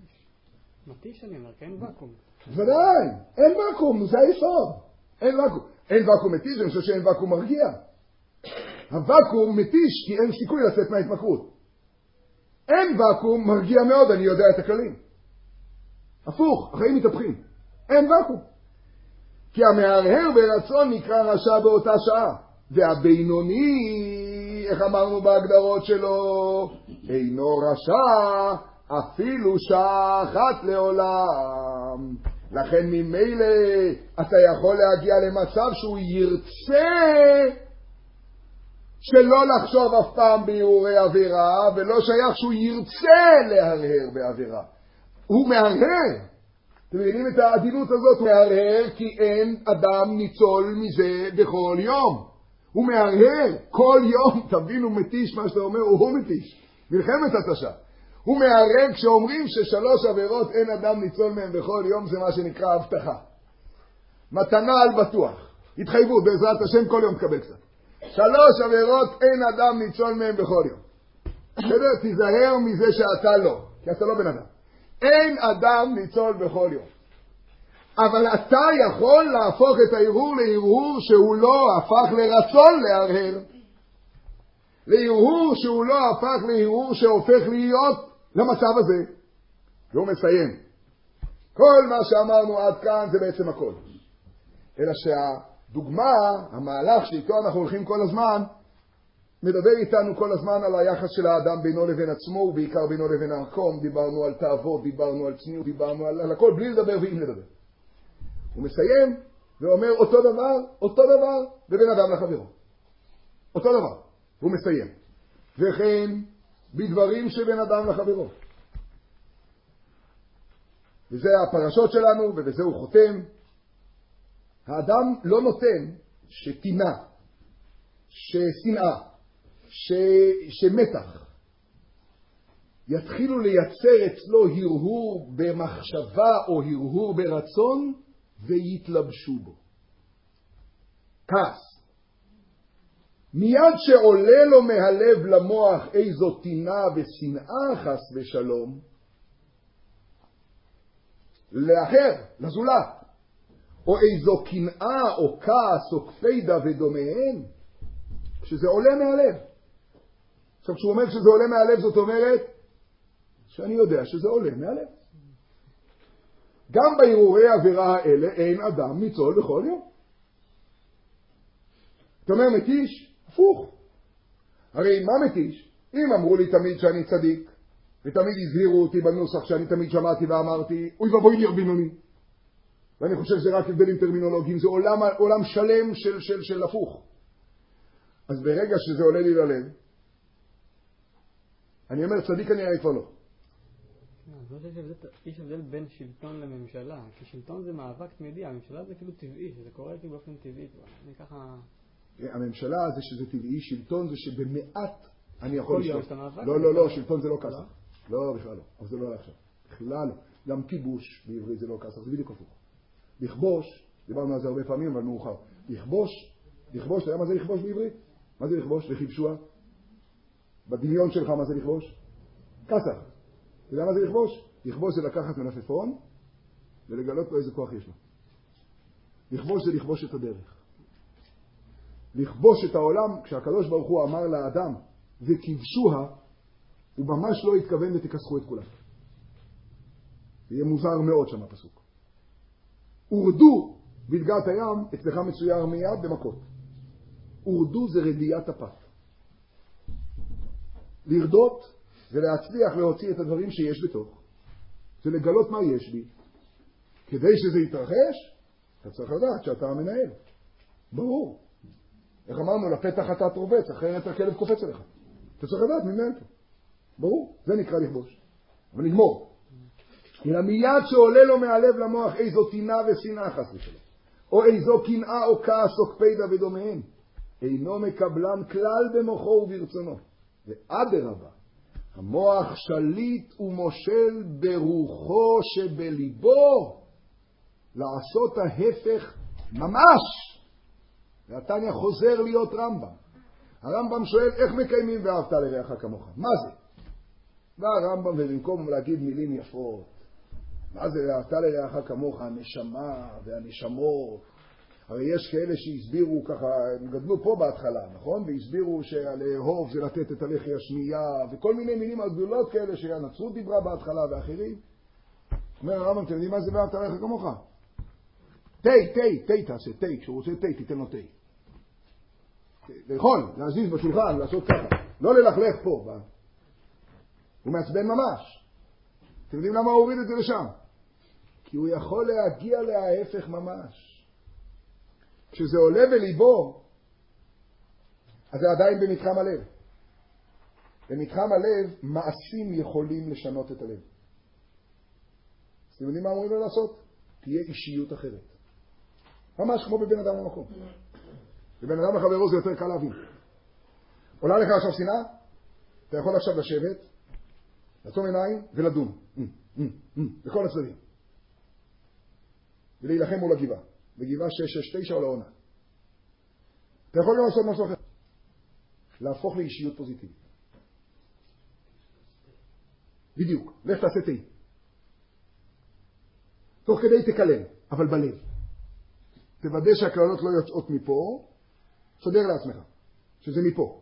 מתיש אני אומר, כי אין וקום. ודאי, אין וקום, זה היסוד. אין וקום. אין וקום מתיש, אני חושב שאין וקום מרגיע. הוואקום מתיש כי אין סיכוי לצאת מההתמכרות. אין ואקום מרגיע מאוד, אני יודע את הכללים. הפוך, החיים מתהפכים. אין ואקום. כי המהרהר ברצון נקרא רשע באותה שעה. והבינוני, איך אמרנו בהגדרות שלו, אינו רשע אפילו שעה אחת לעולם. לכן ממילא אתה יכול להגיע למצב שהוא ירצה שלא לחשוב אף פעם בהרהורי עבירה, ולא שייך שהוא ירצה להרהר בעבירה. הוא מהרהר. אתם מבינים את העדינות הזאת? הוא מהרהר כי אין אדם ניצול מזה בכל יום. הוא מהרהר כל יום. תבינו, מתיש מה שאתה אומר, הוא מתיש. מלחמת התשה. הוא מהרהר כשאומרים ששלוש עבירות אין אדם ניצול מהם בכל יום, זה מה שנקרא הבטחה. מתנה על בטוח. התחייבות, בעזרת השם כל יום תקבל קצת. שלוש עבירות אין אדם ניצול מהם בכל יום. בסדר? תיזהר מזה שאתה לא, כי אתה לא בן אדם. אין אדם ניצול בכל יום. אבל אתה יכול להפוך את ההרהור להרהור שהוא לא הפך לרצון להרהר. להרהור שהוא לא הפך להרהור שהופך להיות למצב הזה. והוא מסיים. כל מה שאמרנו עד כאן זה בעצם הכל. אלא שהדוגמה, המהלך שאיתו אנחנו הולכים כל הזמן, מדבר איתנו כל הזמן על היחס של האדם בינו לבין עצמו, ובעיקר בינו לבין המקום. דיברנו על תאוות, דיברנו על צניעות, דיברנו על, על הכל, בלי לדבר ועם לדבר. הוא מסיים ואומר אותו דבר, אותו דבר, בבין אדם לחברו. אותו דבר. הוא מסיים. וכן, בדברים שבין אדם לחברו. וזה הפרשות שלנו, ובזה הוא חותם. האדם לא נותן שתינה, ששנאה, ש... שמתח יתחילו לייצר אצלו הרהור במחשבה או הרהור ברצון ויתלבשו בו. כעס. מיד שעולה לו מהלב למוח איזו תינה ושנאה חס ושלום, לאחר, לזולת, או איזו קנאה או כעס או כפידה ודומיהן, כשזה עולה מהלב. עכשיו כשהוא אומר שזה עולה מהלב, זאת אומרת שאני יודע שזה עולה מהלב. גם בהרהורי עבירה האלה אין אדם ניצול בכל יום. אתה אומר מתיש? הפוך. הרי מה מתיש? אם אמרו לי תמיד שאני צדיק, ותמיד הזהירו אותי בנוסח שאני תמיד שמעתי ואמרתי, אוי ובוי לי בינוני. ואני חושב שזה רק הבדלים טרמינולוגיים, זה עולם, עולם שלם של, של, של הפוך. אז ברגע שזה עולה לי ללב, אני אומר צדיק אני הרי כבר לא. יש הבדל בין שלטון לממשלה, כי שלטון זה מאבק תמידי, הממשלה זה כאילו טבעי, שזה קורה כאילו באופן טבעי. אני ככה... הממשלה זה שזה טבעי, שלטון זה שבמעט אני יכול לשלוט. לא, לא, לא, שלטון זה לא כסח. לא, בכלל לא. אבל זה לא היה עכשיו. בכלל לא. גם כיבוש בעברית זה לא כסח, זה בדיוק הפוך. לכבוש, דיברנו על זה הרבה פעמים, אבל מאוחר. לכבוש, לכבוש, אתה יודע מה זה לכבוש בעברית? מה זה לכבוש? לכיבשוה? בדמיון שלך מה זה לכבוש? כסח. אתה יודע מה זה לכבוש? לכבוש זה לקחת מלפפון ולגלות לו איזה כוח יש לו. לכבוש זה לכבוש את הדרך. לכבוש את העולם, כשהקדוש ברוך הוא אמר לאדם וכיבשוה, הוא ממש לא התכוון ותכסחו את כולם. זה יהיה מוזר מאוד שם הפסוק. הורדו בדגת הים, אצלך מצויר מיד במכות. הורדו זה רדיית הפת. לרדות זה להצליח להוציא את הדברים שיש בתוך. זה לגלות מה יש בי. כדי שזה יתרחש, אתה צריך לדעת שאתה המנהל. ברור. איך אמרנו, לפתח אתה תרובץ, אחרת הכלב קופץ אליך. אתה צריך לדעת מי מנהל פה. ברור, זה נקרא לכבוש. אבל נגמור. אלא מיד שעולה לו מהלב למוח איזו טינה ושנאה חס ושלום, או איזו קנאה או כעס או קפידה ודומיהם, אינו מקבלם כלל במוחו וברצונו. ואדרבה, המוח שליט ומושל ברוחו שבליבו לעשות ההפך ממש. והתניא חוזר להיות רמב"ם. הרמב"ם שואל איך מקיימים ואהבת לרעך כמוך. מה זה? בא הרמב"ם ובמקום להגיד מילים יפות, מה זה ואהבת לרעך כמוך, הנשמה והנשמות. הרי יש כאלה שהסבירו ככה, הם גדלו פה בהתחלה, נכון? והסבירו שלאהוב זה לתת את הלחי השנייה, וכל מיני מילים הגדולות כאלה שהנצרות דיברה בהתחלה ואחרים. אומר הרמב"ם, אתם יודעים מה זה ואהבת לרעך כמוך? תי, תי, תי תעשה, תי, כשהוא רוצה תי, תיתן לו תי. לאכול, להזיז בשולחן, לעשות ככה. לא ללכלך פה. בה. הוא מעצבן ממש. אתם יודעים למה הוא הוריד את זה לשם? כי הוא יכול להגיע לההפך ממש. כשזה עולה בליבו, אז זה עדיין במתחם הלב. במתחם הלב, מעשים יכולים לשנות את הלב. אתם יודעים מה אומרים לו לעשות? תהיה אישיות אחרת. ממש כמו בבן אדם למקום. בבן אדם לחברו זה יותר קל להבין. עולה לך עכשיו שנאה, אתה יכול עכשיו לשבת, לעצום עיניים ולדון. בכל הצדדים. ולהילחם מול הגבעה. בגבעה שש שש תשע או לעונה. אתה יכול גם לעשות משהו אחר. להפוך לאישיות פוזיטיבית. בדיוק. לך תעשה תה. תוך כדי תקלל, אבל בלב. תוודא שהקללות לא יוצאות מפה, סדר לעצמך, שזה מפה.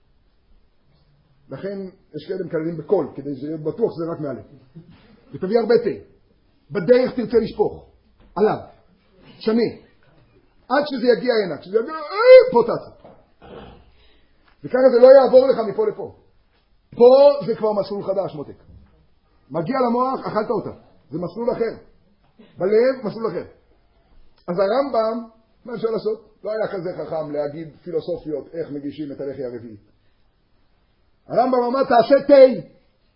לכן יש כאלה מקללים בקול, כדי שזה יהיה בטוח שזה רק מהלב. ותביא הרבה תה. בדרך תרצה לשפוך. עליו. שני. עד שזה יגיע הנה. כשזה יגיע, אה, פה תעצה. וככה זה לא יעבור לך מפה לפה. פה זה כבר מסלול חדש, מותק. מגיע למוח, אכלת אותה. זה מסלול אחר. בלב, מסלול אחר. אז הרמב"ם, מה אפשר לעשות? לא היה כזה חכם להגיד פילוסופיות איך מגישים את הלחי הרביעית. הרמב"ם אמר, תעשה תה.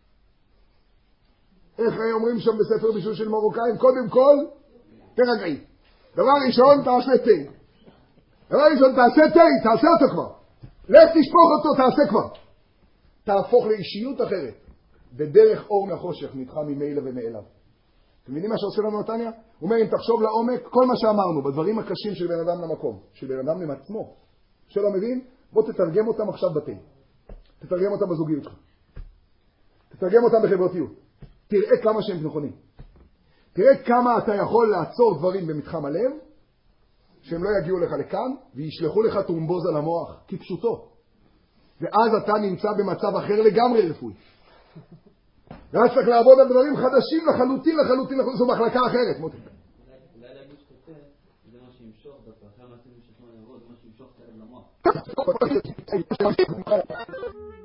איך אומרים שם בספר בישול של מרוקאים? קודם כל, תרגעי. דבר ראשון, תעשה תה. דבר ראשון, תעשה תה, תעשה אותו כבר. לך תשפוך אותו, תעשה כבר. תהפוך לאישיות אחרת. בדרך אור מהחושך, נדחה ממילא ומאליו. אתם מבינים מה שעושה לנו נתניה? הוא אומר, אם תחשוב לעומק, כל מה שאמרנו, בדברים הקשים של בן אדם למקום, של בן אדם לעצמו, שלא מבין, בוא תתרגם אותם עכשיו בתה. תתרגם אותם בזוגיות שלך. תתרגם אותם בחברתיות. תראה כמה שהם נכונים. תראה כמה אתה יכול לעצור דברים במתחם הלב, שהם לא יגיעו לך לכאן, וישלחו לך טרומבוזה למוח, כפשוטו. ואז אתה נמצא במצב אחר לגמרי רפואי. ואז צריך לעבוד על דברים חדשים לחלוטין, לחלוטין, לחלוטין, זו מחלקה אחרת, מותק. אולי להגיד שאתה, זה מה שימשוך דווקא, אחרי מעשים ששמע יעבוד, זה מה שימשוך את הלב למוח.